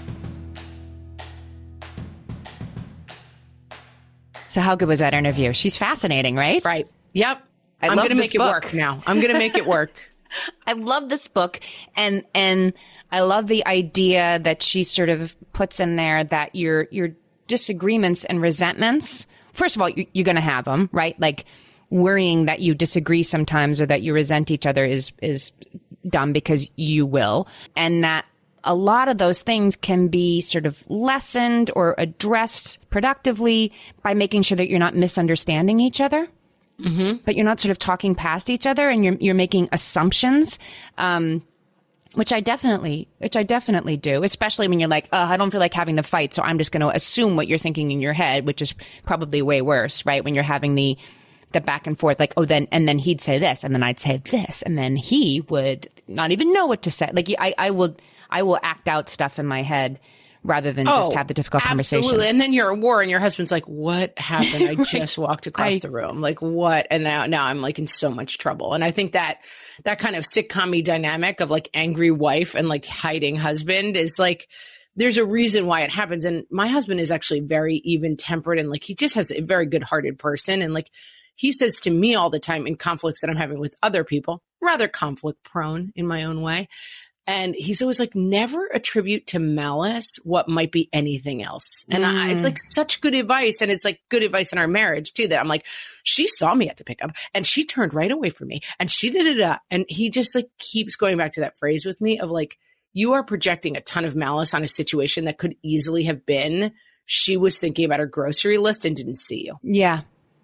So how good was that interview? She's fascinating, right? Right. Yep. I I'm love going to this make it book. work now. I'm going to make it work. I love this book, and and I love the idea that she sort of puts in there that your your disagreements and resentments. First of all, you, you're going to have them, right? Like worrying that you disagree sometimes or that you resent each other is is dumb, because you will, and that a lot of those things can be sort of lessened or addressed productively by making sure that you're not misunderstanding each other. Mm-hmm. But you're not sort of talking past each other, and you're you're making assumptions, um, which I definitely, which I definitely do, especially when you're like, oh, I don't feel like having the fight, so I'm just going to assume what you're thinking in your head, which is probably way worse, right? When you're having the the back and forth, like, oh, then and then he'd say this, and then I'd say this, and then he would not even know what to say. Like, I I will I will act out stuff in my head rather than just have the difficult conversation. Absolutely. And then you're at war and your husband's like, what happened? I right. just walked across I, the room. Like, what? And now, now I'm like in so much trouble. And I think that that kind of sitcom-y dynamic of like angry wife and like hiding husband is like, there's a reason why it happens. And my husband is actually very even tempered, and like, he just has a very good hearted person. And like, he says to me all the time in conflicts that I'm having with other people, rather conflict prone in my own way. And he's always like, never attribute to malice what might be anything else. And mm. I, it's like such good advice. And it's like good advice in our marriage too, that I'm like, she saw me at the pickup and she turned right away from me and she did it up. And he just like keeps going back to that phrase with me of like, you are projecting a ton of malice on a situation that could easily have been, she was thinking about her grocery list and didn't see you. Yeah.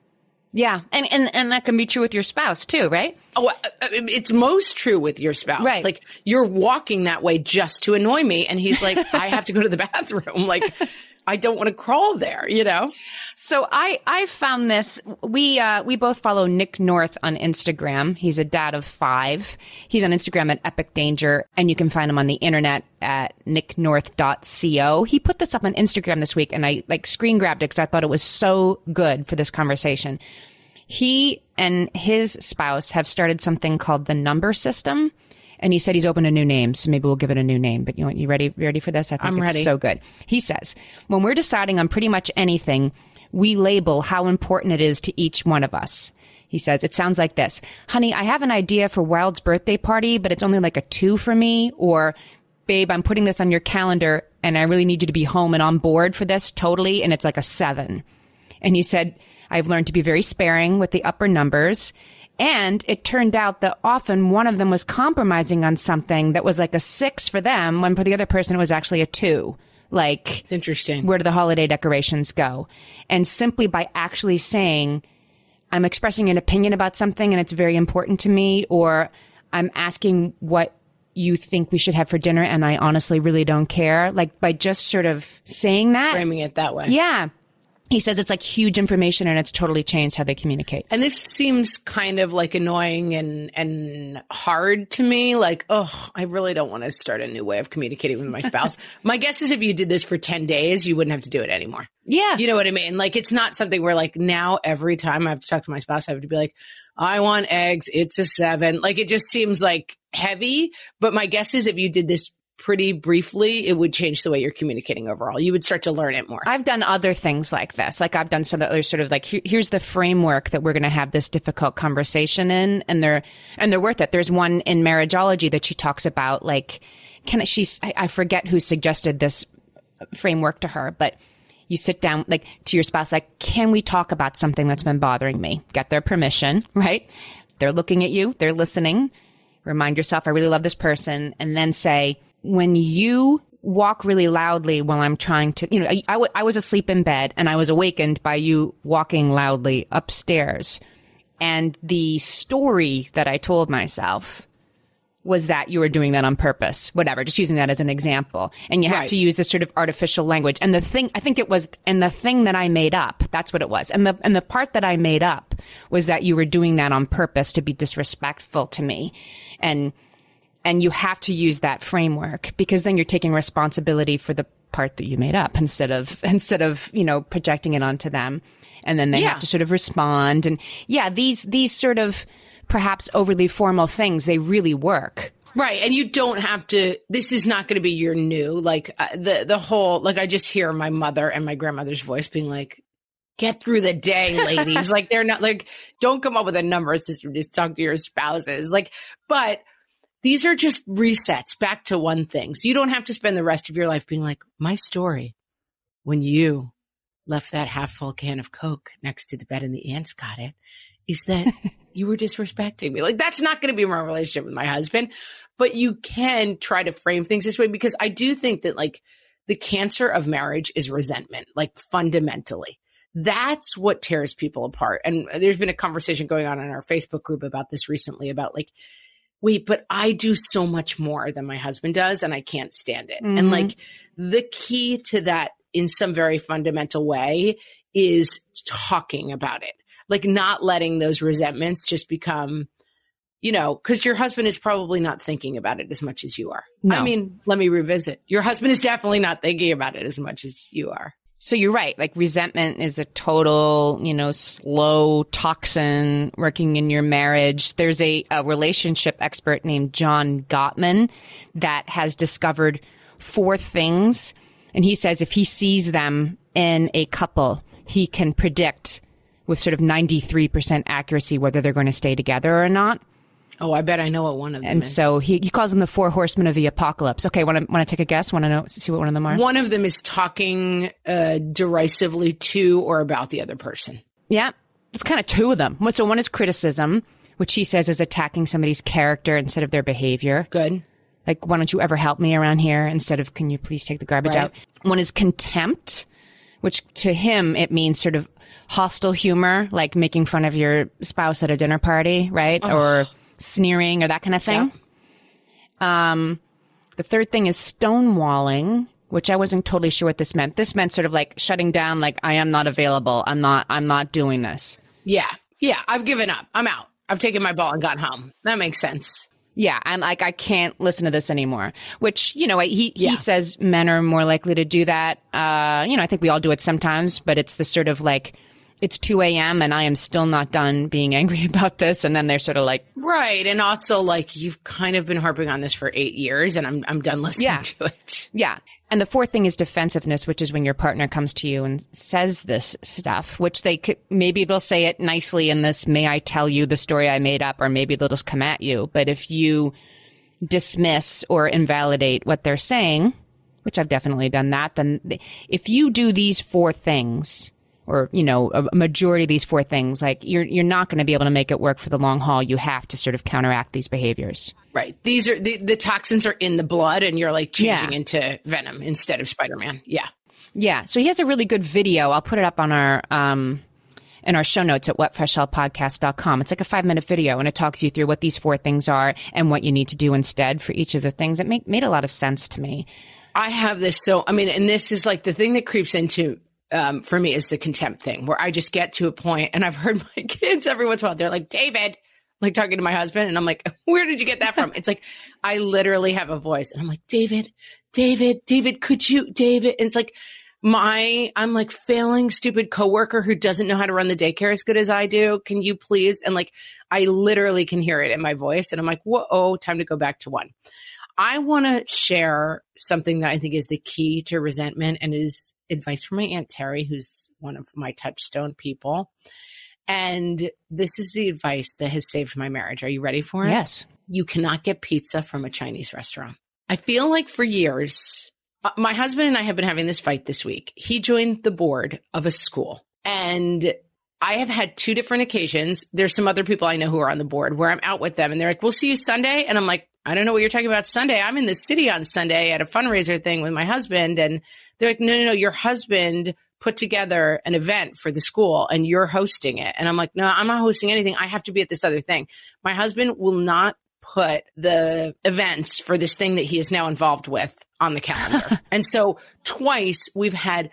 Yeah. And, and, and that can be true with your spouse too, right? Oh, it's most true with your spouse. Right. Like, you're walking that way just to annoy me. And he's like, I have to go to the bathroom. Like, I don't want to crawl there, you know? So I, I found this. We, uh, we both follow Nick North on Instagram. He's a dad of five. He's on Instagram at Epic Danger, and you can find him on the internet at nick north dot co. He put this up on Instagram this week, and I like screen grabbed it because I thought it was so good for this conversation. He and his spouse have started something called the Number System. And he said he's opened a new name, so maybe we'll give it a new name. But you know what? You ready? You ready for this? I think I'm it's ready. So good. He says, when we're deciding on pretty much anything, we label how important it is to each one of us. He says, it sounds like this. Honey, I have an idea for Wild's birthday party, but it's only like a two for me. Or, babe, I'm putting this on your calendar and I really need you to be home and on board for this totally. And it's like a seven. And he said, I've learned to be very sparing with the upper numbers. And it turned out that often one of them was compromising on something that was like a six for them, when for the other person it was actually a two. Like, it's interesting. Where do the holiday decorations go? And simply by actually saying, I'm expressing an opinion about something and it's very important to me, or I'm asking what you think we should have for dinner and I honestly really don't care. Like, by just sort of saying that. Framing it that way. Yeah. He says it's like huge information and it's totally changed how they communicate. And this seems kind of like annoying and, and hard to me. Like, oh, I really don't want to start a new way of communicating with my spouse. My guess is if you did this for ten days, you wouldn't have to do it anymore. Yeah. You know what I mean? Like, it's not something where like now every time I have to talk to my spouse, I have to be like, I want eggs. It's a seven. Like, it just seems like heavy. But my guess is if you did this pretty briefly, it would change the way you're communicating overall. You would start to learn it more. I've done other things like this. Like I've done some other sort of like, here, here's the framework that we're going to have this difficult conversation in. And they're, and they're worth it. There's one in Marriageology that she talks about, like, can I, she's, I, I forget who suggested this framework to her, but you sit down like to your spouse, like, can we talk about something that's been bothering me? Get their permission, right? They're looking at you. They're listening. Remind yourself, I really love this person. And then say, when you walk really loudly while I'm trying to, you know, I, I, w- I was asleep in bed and I was awakened by you walking loudly upstairs. And the story that I told myself was that you were doing that on purpose, whatever, just using that as an example. And you have Right. to use this sort of artificial language. And the thing, I think it was, and the thing that I made up, that's what it was. And the, and the part that I made up was that you were doing that on purpose to be disrespectful to me. And, and you have to use that framework because then you're taking responsibility for the part that you made up instead of, instead of, you know, projecting it onto them. And then they Yeah. have to sort of respond. And yeah, these, these sort of, perhaps overly formal things, they really work. Right. And you don't have to, this is not going to be your new, like uh, the, the whole, like I just hear my mother and my grandmother's voice being like, get through the day, ladies. Like they're not like, don't come up with a number. It's just, just talk to your spouses. Like, but these are just resets back to one thing. So you don't have to spend the rest of your life being like, my story when you left that half full can of Coke next to the bed and the ants got it is that you were disrespecting me. Like, that's not going to be my relationship with my husband, but you can try to frame things this way because I do think that like the cancer of marriage is resentment, like fundamentally. That's what tears people apart. And there's been a conversation going on in our Facebook group about this recently about like, wait, but I do so much more than my husband does and I can't stand it. Mm-hmm. And like the key to that in some very fundamental way is talking about it. Like not letting those resentments just become, you know, because your husband is probably not thinking about it as much as you are. No. I mean, let me revisit. Your husband is definitely not thinking about it as much as you are. So you're right. Like resentment is a total, you know, slow toxin working in your marriage. There's a, a relationship expert named John Gottman that has discovered four things. And he says if he sees them in a couple, he can predict with sort of ninety-three percent accuracy whether they're going to stay together or not. Oh, I bet I know what one of them And is. so he, he calls them the four horsemen of the apocalypse. Okay, want to want to take a guess? Want to know? See what one of them are? One of them is talking uh, derisively to or about the other person. Yeah, it's kind of two of them. So one is criticism, which he says is attacking somebody's character instead of their behavior. Good. Like, why don't you ever help me around here instead of, can you please take the garbage Right. out? One is contempt, which to him, it means sort of hostile humor, like making fun of your spouse at a dinner party, right? Oh. Or sneering or that kind of thing. Yeah. Um, the third thing is stonewalling, which I wasn't totally sure what this meant. This meant sort of like shutting down, like, I am not available. I'm not, I'm not doing this. Yeah. Yeah. I've given up. I'm out. I've taken my ball and gone home. That makes sense. Yeah, I'm like, I can't listen to this anymore, which, you know, he, he Yeah. says men are more likely to do that. Uh, you know, I think we all do it sometimes, but it's the sort of like, it's two a.m. and I am still not done being angry about this. And then they're sort of like, Right. And also like you've kind of been harping on this for eight years and I'm, I'm done listening Yeah. to it. yeah. And the fourth thing is defensiveness, which is when your partner comes to you and says this stuff, which they could, maybe they'll say it nicely in this, may I tell you the story I made up, or maybe they'll just come at you. But if you dismiss or invalidate what they're saying, which I've definitely done that, then they, if you do these four things, or, you know, a majority of these four things, like you're, you're not going to be able to make it work for the long haul. You have to sort of counteract these behaviors. Right. These are the, the toxins are in the blood and you're like changing Yeah. into Venom instead of Spider-Man. Yeah. Yeah. So he has a really good video. I'll put it up on our, um, in our show notes at what fresh hell podcast dot com. It's like a five minute video and it talks you through what these four things are and what you need to do instead for each of the things. It made, made a lot of sense to me. I have this. So, I mean, and this is like the thing that creeps into, um, for me is the contempt thing where I just get to a point and I've heard my kids every once in a while, they're like, David, like talking to my husband. And I'm like, where did you get that from? It's like, I literally have a voice and I'm like, David, David, David, could you, David? And it's like my, I'm like failing stupid coworker who doesn't know how to run the daycare as good as I do. Can you please? And like, I literally can hear it in my voice and I'm like, whoa, time to go back to one. I want to share something that I think is the key to resentment and is advice from my Aunt Terry, who's one of my touchstone people. And this is the advice that has saved my marriage. Are you ready for it? Yes. You cannot get pizza from a Chinese restaurant. I feel like for years, uh, my husband and I have been having this fight this week. He joined the board of a school, and I have had two different occasions. There's some other people I know who are on the board where I'm out with them and they're like, we'll see you Sunday. And I'm like, I don't know what you're talking about Sunday. I'm in the city on Sunday at a fundraiser thing with my husband. And they're like, no, no, no, your husband put together an event for the school and you're hosting it. And I'm like, no, I'm not hosting anything. I have to be at this other thing. My husband will not put the events for this thing that he is now involved with on the calendar. And so twice we've had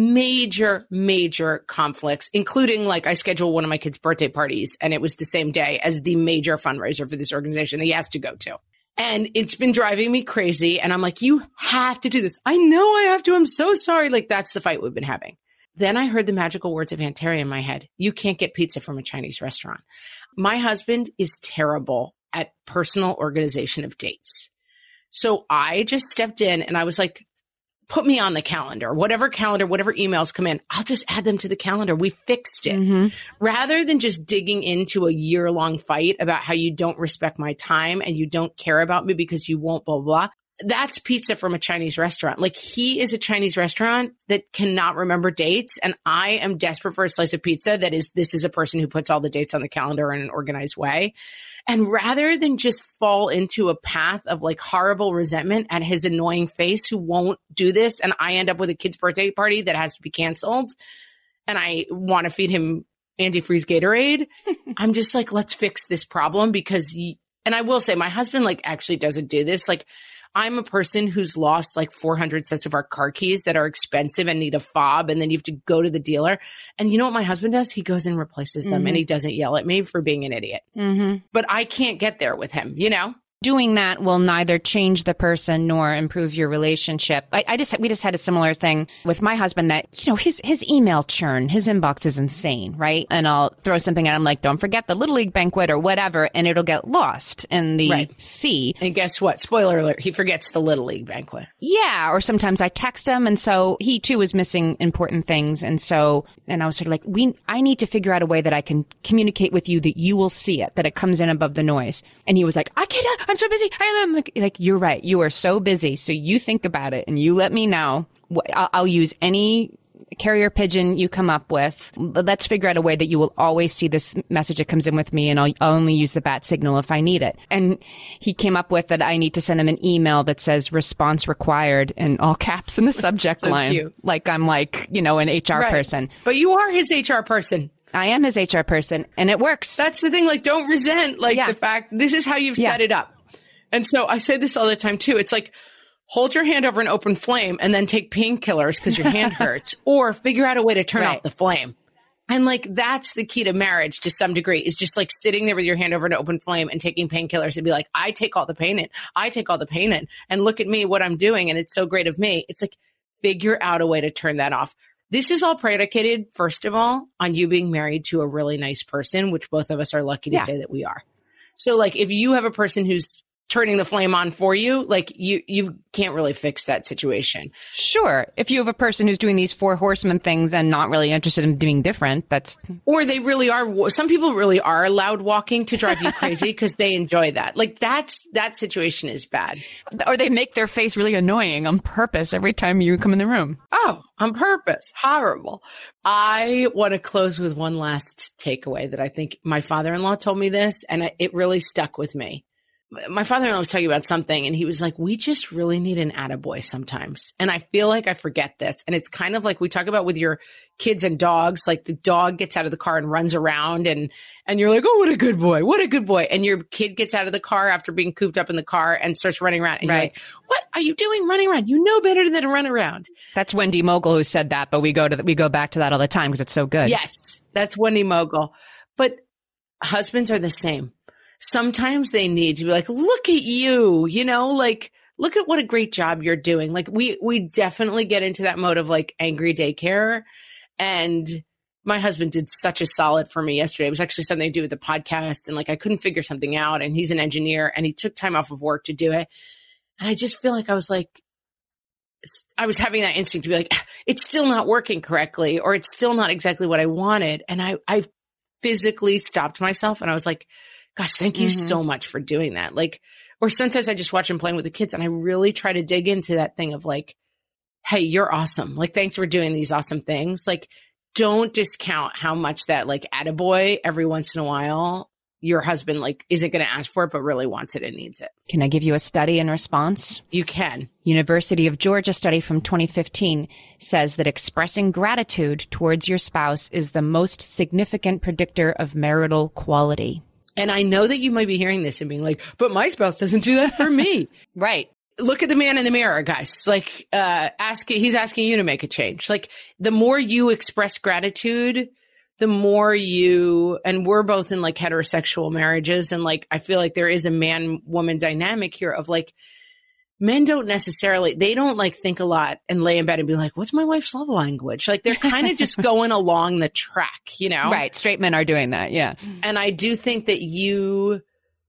major, major conflicts, including like I scheduled one of my kids' birthday parties and it was the same day as the major fundraiser for this organization that he has to go to. And it's been driving me crazy. And I'm like, you have to do this. I know I have to. I'm so sorry. Like that's the fight we've been having. Then I heard the magical words of Aunt Terry in my head. You can't get pizza from a Chinese restaurant. My husband is terrible at personal organization of dates. So I just stepped in and I was like, put me on the calendar, whatever calendar, whatever emails come in, I'll just add them to the calendar. We fixed it. Mm-hmm. Rather than just digging into a year long fight about how you don't respect my time and you don't care about me because you won't, blah, blah. That's pizza from a Chinese restaurant. Like he is a Chinese restaurant that cannot remember dates. And I am desperate for a slice of pizza that is, this is a person who puts all the dates on the calendar in an organized way. And rather than just fall into a path of like horrible resentment at his annoying face who won't do this, and I end up with a kid's birthday party that has to be canceled and I want to feed him antifreeze Gatorade, I'm just like, let's fix this problem because, he, and I will say my husband like actually doesn't do this. Like I'm a person who's lost like four hundred sets of our car keys that are expensive and need a fob. And then you have to go to the dealer. And you know what my husband does? He goes and replaces them mm-hmm. and he doesn't yell at me for being an idiot. Mm-hmm. But I can't get there with him, you know? Doing that will neither change the person nor improve your relationship. I, I just, we just had a similar thing with my husband that, you know, his, his email churn, his inbox is insane, right? And I'll throw something at him like, don't forget the Little League banquet or whatever, and it'll get lost in the right. sea. And guess what? Spoiler alert, he forgets the Little League banquet. Yeah. Or sometimes I text him. And so he too is missing important things. And so, and I was sort of like, we, I need to figure out a way that I can communicate with you that you will see it, that it comes in above the noise. And he was like, I can't, I'm so busy. I'm like, like, you're right. You are so busy. So you think about it and you let me know. I'll, I'll use any carrier pigeon you come up with. Let's figure out a way that you will always see this message that comes in with me, and I'll, I'll only use the bat signal if I need it. And he came up with that I need to send him an email that says response required in all caps in the subject so line. Cute. Like I'm like, you know, an H R right. person. But you are his H R person. I am his H R person and it works. That's the thing. Like don't resent like yeah. the fact this is how you've yeah. set it up. And so I say this all the time too. It's like, hold your hand over an open flame and then take painkillers because your hand hurts, or figure out a way to turn right. off the flame. And like, that's the key to marriage to some degree, is just like sitting there with your hand over an open flame and taking painkillers and be like, I take all the pain in, I take all the pain in, and look at me, what I'm doing. And it's so great of me. It's like, figure out a way to turn that off. This is all predicated, first of all, on you being married to a really nice person, which both of us are lucky to yeah. say that we are. So like, if you have a person who's turning the flame on for you, like you, you can't really fix that situation. Sure. If you have a person who's doing these four horsemen things and not really interested in doing different, that's... Or they really are, some people really are loud walking to drive you crazy because they enjoy that. Like that's, that situation is bad. Or they make their face really annoying on purpose every time you come in the room. Oh, on purpose. Horrible. I want to close with one last takeaway that I think my father-in-law told me this, and it really stuck with me. My father-in-law was talking about something and he was like, we just really need an attaboy sometimes. And I feel like I forget this. And it's kind of like we talk about with your kids and dogs, like the dog gets out of the car and runs around and, and you're like, oh, what a good boy. What a good boy. And your kid gets out of the car after being cooped up in the car and starts running around. And right. you're like, what are you doing running around? You know better than to run around. That's Wendy Mogul who said that, but we go to, the, we go back to that all the time because it's so good. Yes, that's Wendy Mogul. But husbands are the same. Sometimes they need to be like, look at you, you know, like, look at what a great job you're doing. Like we, we definitely get into that mode of like angry daycare. And my husband did such a solid for me yesterday. It was actually something to do with the podcast. And like, I couldn't figure something out, and he's an engineer and he took time off of work to do it. And I just feel like I was like, I was having that instinct to be like, it's still not working correctly, or it's still not exactly what I wanted. And I, I physically stopped myself and I was like, gosh, thank you mm-hmm. so much for doing that. Like, or sometimes I just watch them playing with the kids and I really try to dig into that thing of like, hey, you're awesome. Like, thanks for doing these awesome things. Like, don't discount how much that like attaboy every once in a while, your husband like isn't going to ask for it, but really wants it and needs it. Can I give you a study in response? You can. University of Georgia study from twenty fifteen says that expressing gratitude towards your spouse is the most significant predictor of marital quality. And I know that you might be hearing this and being like, but my spouse doesn't do that for me. Right. Look at the man in the mirror, guys. Like, uh, asking, he's asking you to make a change. Like, the more you express gratitude, the more you, and we're both in like heterosexual marriages. And like, I feel like there is a man woman dynamic here of like, men don't necessarily, they don't like think a lot and lay in bed and be like, what's my wife's love language? Like, they're kind of just going along the track, you know? Right. Straight men are doing that. Yeah. And I do think that you,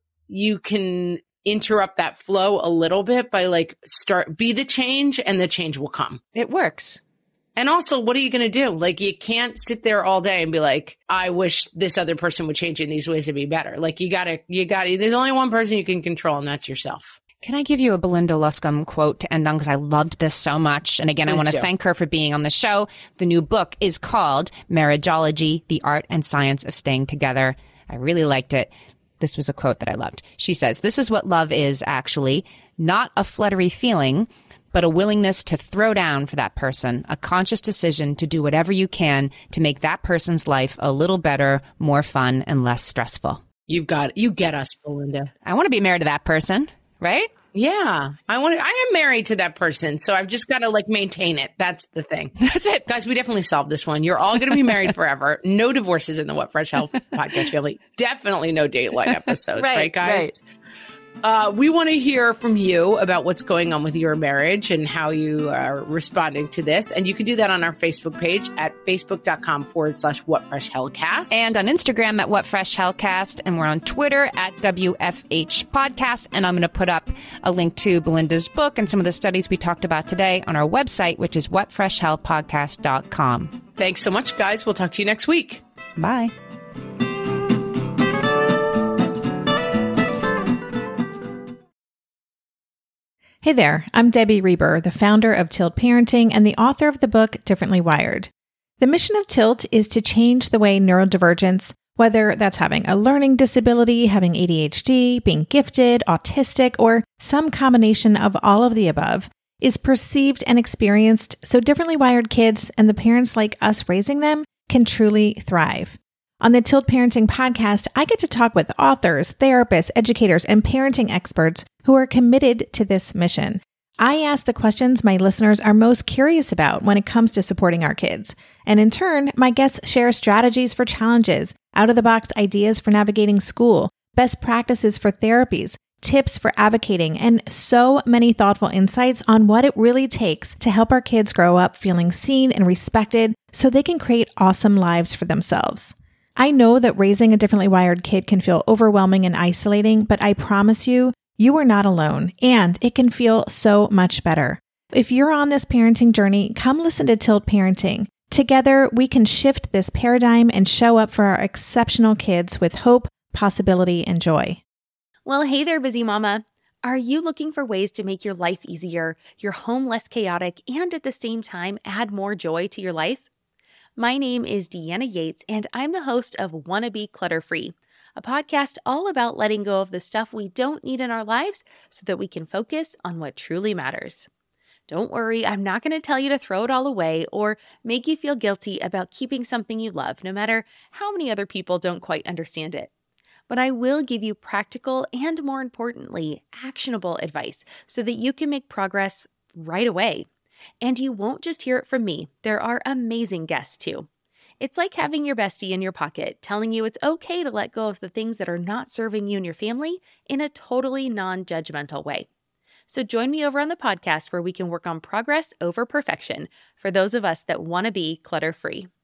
you can interrupt that flow a little bit by like start, be the change and the change will come. It works. And also, what are you going to do? Like, you can't sit there all day and be like, I wish this other person would change in these ways to be better. Like, you gotta, you gotta, there's only one person you can control, and that's yourself. Can I give you a Belinda Luscombe quote to end on? Because I loved this so much. And again, Please I want to do. thank her for being on the show. The new book is called Marriageology, The Art and Science of Staying Together. I really liked it. This was a quote that I loved. She says, this is what love is, actually. Not a fluttery feeling, but a willingness to throw down for that person, a conscious decision to do whatever you can to make that person's life a little better, more fun, and less stressful. You've got, you get us, Belinda. I want to be married to that person, right? Yeah. I want to, I am married to that person, so I've just got to like maintain it. That's the thing. That's it. Guys, we definitely solved this one. You're all going to be married forever. No divorces in the What Fresh Hell podcast family. Definitely no Dateline episodes, right, right guys? Right. Uh, we want to hear from you about what's going on with your marriage and how you are responding to this. And you can do that on our Facebook page at facebook.com forward slash whatfreshhellcast. And on Instagram at whatfreshhellcast. And we're on Twitter at W F H podcast. And I'm going to put up a link to Belinda's book and some of the studies we talked about today on our website, which is what fresh hell podcast dot com. Thanks so much, guys. We'll talk to you next week. Bye. Hey there, I'm Debbie Reber, the founder of Tilt Parenting and the author of the book Differently Wired. The mission of Tilt is to change the way neurodivergence, whether that's having a learning disability, having A D H D, being gifted, autistic, or some combination of all of the above, is perceived and experienced so differently wired kids and the parents like us raising them can truly thrive. On the Tilt Parenting podcast, I get to talk with authors, therapists, educators, and parenting experts who are committed to this mission. I ask the questions my listeners are most curious about when it comes to supporting our kids. And in turn, my guests share strategies for challenges, out-of-the-box ideas for navigating school, best practices for therapies, tips for advocating, and so many thoughtful insights on what it really takes to help our kids grow up feeling seen and respected so they can create awesome lives for themselves. I know that raising a differently wired kid can feel overwhelming and isolating, but I promise you, you are not alone, and it can feel so much better. If you're on this parenting journey, come listen to Tilt Parenting. Together, we can shift this paradigm and show up for our exceptional kids with hope, possibility, and joy. Well, hey there, busy mama. Are you looking for ways to make your life easier, your home less chaotic, and at the same time add more joy to your life? My name is Deanna Yates, and I'm the host of Wanna Be Clutter-Free, a podcast all about letting go of the stuff we don't need in our lives so that we can focus on what truly matters. Don't worry, I'm not going to tell you to throw it all away or make you feel guilty about keeping something you love, no matter how many other people don't quite understand it. But I will give you practical and, more importantly, actionable advice so that you can make progress right away. And you won't just hear it from me. There are amazing guests too. It's like having your bestie in your pocket telling you it's okay to let go of the things that are not serving you and your family in a totally non-judgmental way. So join me over on the podcast where we can work on progress over perfection for those of us that want to be clutter-free.